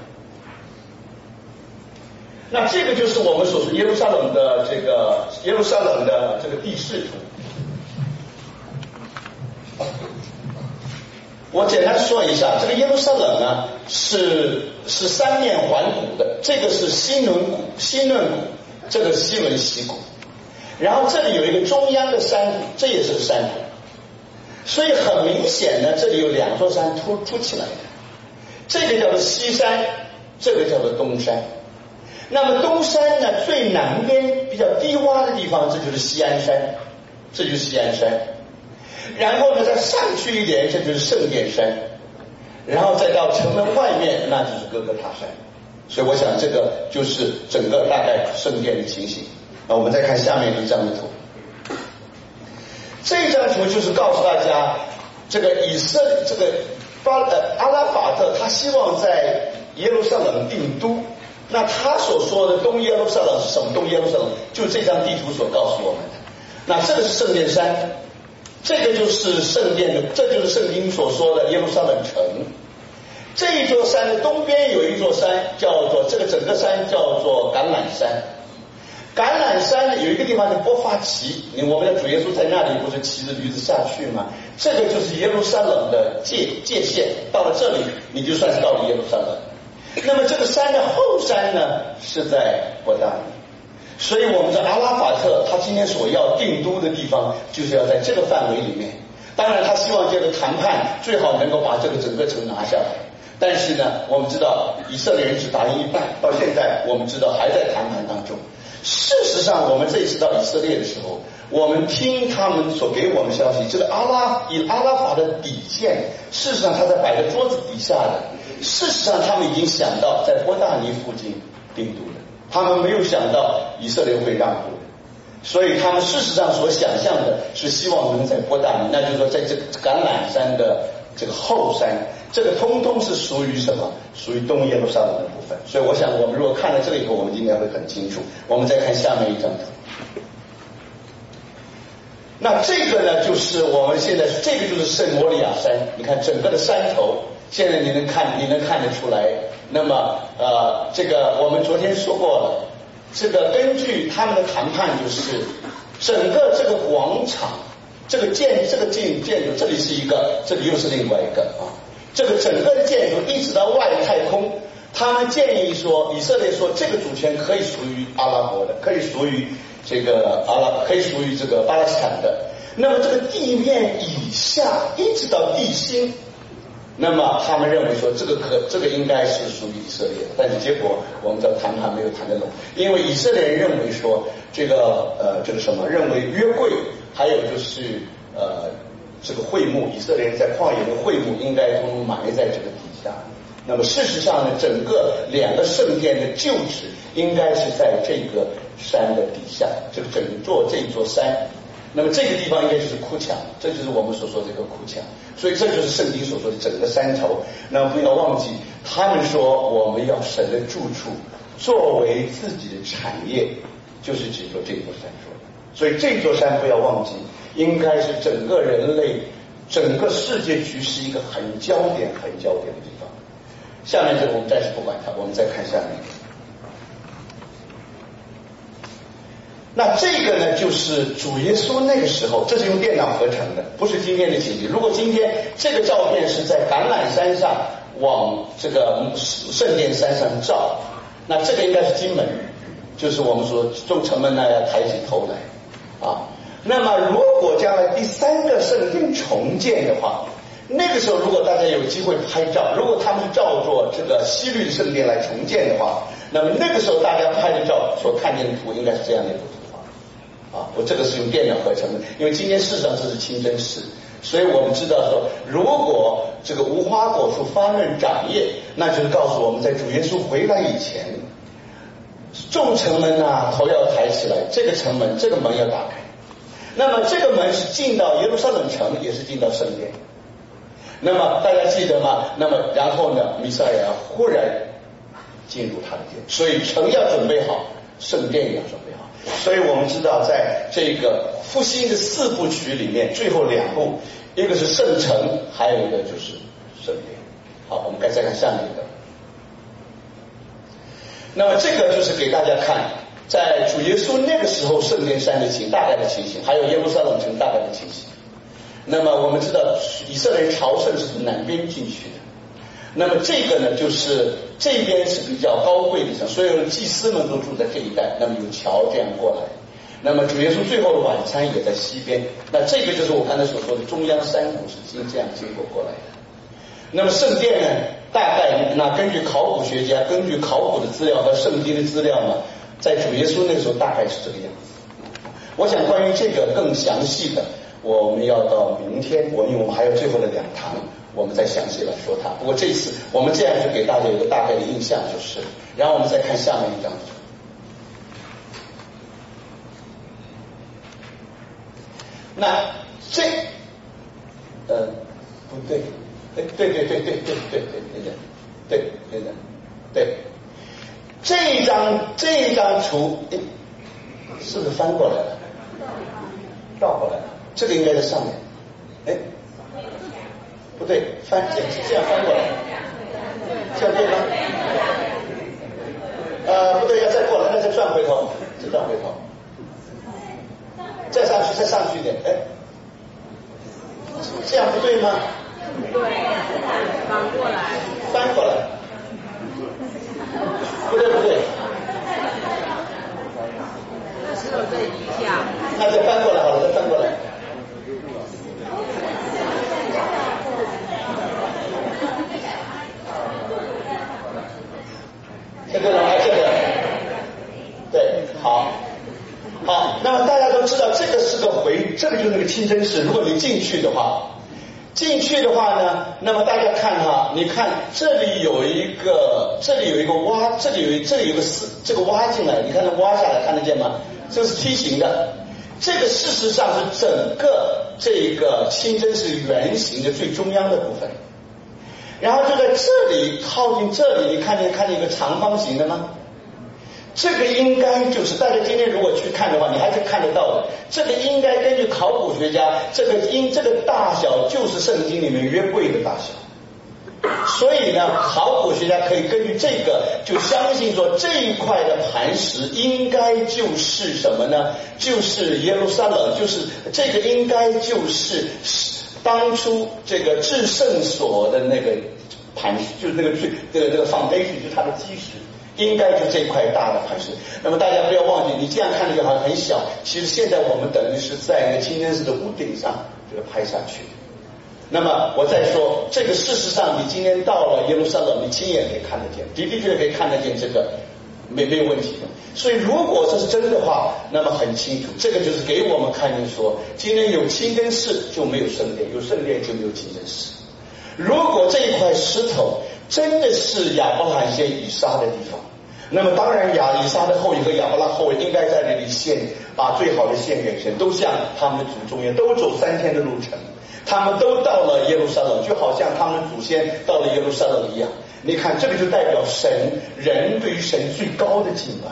那这个就是我们所说耶路撒冷的这个耶路撒冷的这个地势图。我简单说一下，这个耶路撒冷呢是是三面环谷的，这个是西伦谷，西伦谷，这个西伦西谷，然后这里有一个中央的山谷，这也是个山谷，所以很明显呢，这里有两座山突出起来的，这个叫做西山，这个叫做东山。那么东山呢最南边比较低洼的地方，这就是锡安山，这就是锡安山。 然后呢再上去一点，这就是圣殿山，然后再到城门外面，那就是哥哥塔山。所以我想这个就是整个大概圣殿的情形。那我们再看下面一张图，这张图就是告诉大家，这个以色列这个巴呃阿拉法特他希望在耶路撒冷定都，那他所说的东耶路撒冷是什么？东耶路撒冷就是这张地图所告诉我们的。那这个是圣殿山，这个就是圣殿的，这就是圣经所说的耶路撒冷城。这一座山的东边有一座山，叫做这个整个山叫做橄榄山。橄榄山呢有一个地方叫波发奇，我们的主耶稣在那里不是骑着驴子下去吗？这个就是耶路撒冷的界界限，到了这里你就算是到了耶路撒冷。那么这个山的后山呢是在伯大尼，所以我们的阿拉法特他今天所要定都的地方就是要在这个范围里面。当然他希望这个谈判最好能够把这个整个城拿下来，但是呢我们知道以色列人只答应一半，到现在我们知道还在谈判当中。事实上我们这一次到以色列的时候，我们听他们所给我们消息，这个阿拉以阿拉法的底线，事实上他在摆在桌子底下的，事实上他们已经想到在伯大尼附近定都的，他们没有想到以色列会让步的，所以他们事实上所想象的是希望能在伯大尼，那就是说在这个橄榄山的这个后山，这个通通是属于什么？属于东耶路撒冷的部分。所以我想我们如果看了这个以后，我们应该会很清楚。我们再看下面一张图，那这个呢就是我们现在这个就是圣摩利亚山，你看整个的山头现在你能看你能看得出来。那么呃这个我们昨天说过了，这个根据他们的谈判，就是整个这个广场这个建这个建建筑，这里是一个，这里又是另外一个啊。这个整个的建筑一直到外太空，他们建议说，以色列说这个主权可以属于阿拉伯的，可以属于这个阿拉，可以属于这个巴勒斯坦的。那么这个地面以下一直到地心，那么他们认为说这个可这个应该是属于以色列的，但是结果我们知道谈判没有谈得拢，因为以色列人认为说这个呃这个什么，认为约柜还有就是呃这个会幕，以色列人在旷野的会幕应该都埋在这个底下。那么事实上呢，整个两个圣殿的旧址应该是在这个山的底下，这个整座这一座山。那么这个地方应该就是哭墙，这就是我们所说的这个哭墙，所以这就是圣经所说的整个山头。那么不要忘记，他们说我们要神的住处作为自己的产业，就是指着这座山说的。所以这座山不要忘记，应该是整个人类整个世界局势一个很焦点很焦点的地方。下面这个我们暂时不管它，我们再看下面。那这个呢，就是主耶稣那个时候，这是用电脑合成的，不是今天的情景。如果今天这个照片是在橄榄山上往这个圣殿山上照，那这个应该是金门，就是我们说众城门呢要抬起头来啊。那么如果将来第三个圣殿重建的话，那个时候如果大家有机会拍照，如果他们是照做这个西律圣殿来重建的话，那么那个时候大家拍的照所看见的图应该是这样的一幅图画啊。我这个是用电脑合成的，因为今天事实上这是清真寺，所以我们知道说，如果这个无花果树发嫩长叶，那就是告诉我们在主耶稣回来以前，众城门啊头要抬起来，这个城门这个门要打开。那么这个门是进到耶路撒冷城，也是进到圣殿。那么大家记得吗？那么然后呢，弥赛亚忽然进入他的殿，所以城要准备好，圣殿也要准备好。所以我们知道，在这个复兴的四部曲里面，最后两部，一个是圣城，还有一个就是圣殿。好，我们该再看下面一个。那么这个就是给大家看，在主耶稣那个时候圣殿山的情大概的情形，还有耶路撒冷城大概的情形。那么我们知道以色列朝圣是从南边进去的，那么这个呢就是这边是比较高贵的地方，所有的祭司们都住在这一带，那么有桥这样过来。那么主耶稣最后的晚餐也在西边，那这个就是我刚才所说的中央山谷是经这样经过过来的。那么圣殿呢，大概那根据考古学家根据考古的资料和圣经的资料呢，在主耶稣那个时候大概是这个样子。我想关于这个更详细的， 我们要到明天，我因为我们还有最后的两堂，我们再详细来说它。不过这次我们这样就给大家有个大概的印象就是，然后我们再看下面一张图。那这呃不对，哎对对对对对对对对的，对对的，对。这一张这一张图，哎，是不是翻过来了？倒过来了，这个应该在上面。哎，不对，翻这样翻过来，这样对吗？呃，不对，要再过来，那再转回头，再转回头，再上去，再上去一点。哎，这样不对吗？ 对，翻过来， 翻过来，不对不对， 那只有这一下， 那再翻过来好了，再翻过来。这个呢，这个，对，好，好，那么大家都知道这个是个回，这个就是那个清真寺。如果你进去的话，进去的话呢，那么大家看哈，你看这里有一个，这里有一个挖，这里有一这里有个丝，这个挖进来，你看它挖下来，看得见吗？这是梯形的，这个事实上是整个这个清真寺圆形的最中央的部分。然后就在这里靠近这里，你看见看见一个长方形的吗？这个应该就是大家今天如果去看的话，你还是看得到的。这个应该根据考古学家，这个因这个大小就是圣经里面约柜的大小。所以呢，考古学家可以根据这个就相信说，这一块的磐石应该就是什么呢？就是耶路撒冷，就是这个应该就是当初这个至圣所的那个磐石，就是那个最这个这个 foundation， 就是它的基石，应该是这块大的磐石。那么大家不要忘记，你这样看着就好像很小，其实现在我们等于是在那个清真寺的屋顶上这个拍下去。那么我再说，这个事实上你今天到了耶路撒冷，你亲眼可以看得见，的的确确可以看得见这个，没没有问题的。所以如果这是真的话，那么很清楚，这个就是给我们看见说，今天有清真寺就没有圣殿，有圣殿就没有清真寺。如果这一块石头真的是亚伯拉罕献以撒的地方，那么当然亚以撒的后裔和亚伯拉后裔应该在这里献，把最好的献给神，都像他们的祖宗一样，都走三天的路程，他们都到了耶路撒冷，就好像他们祖先到了耶路撒冷一样。你看，这个就代表神人对于神最高的敬拜。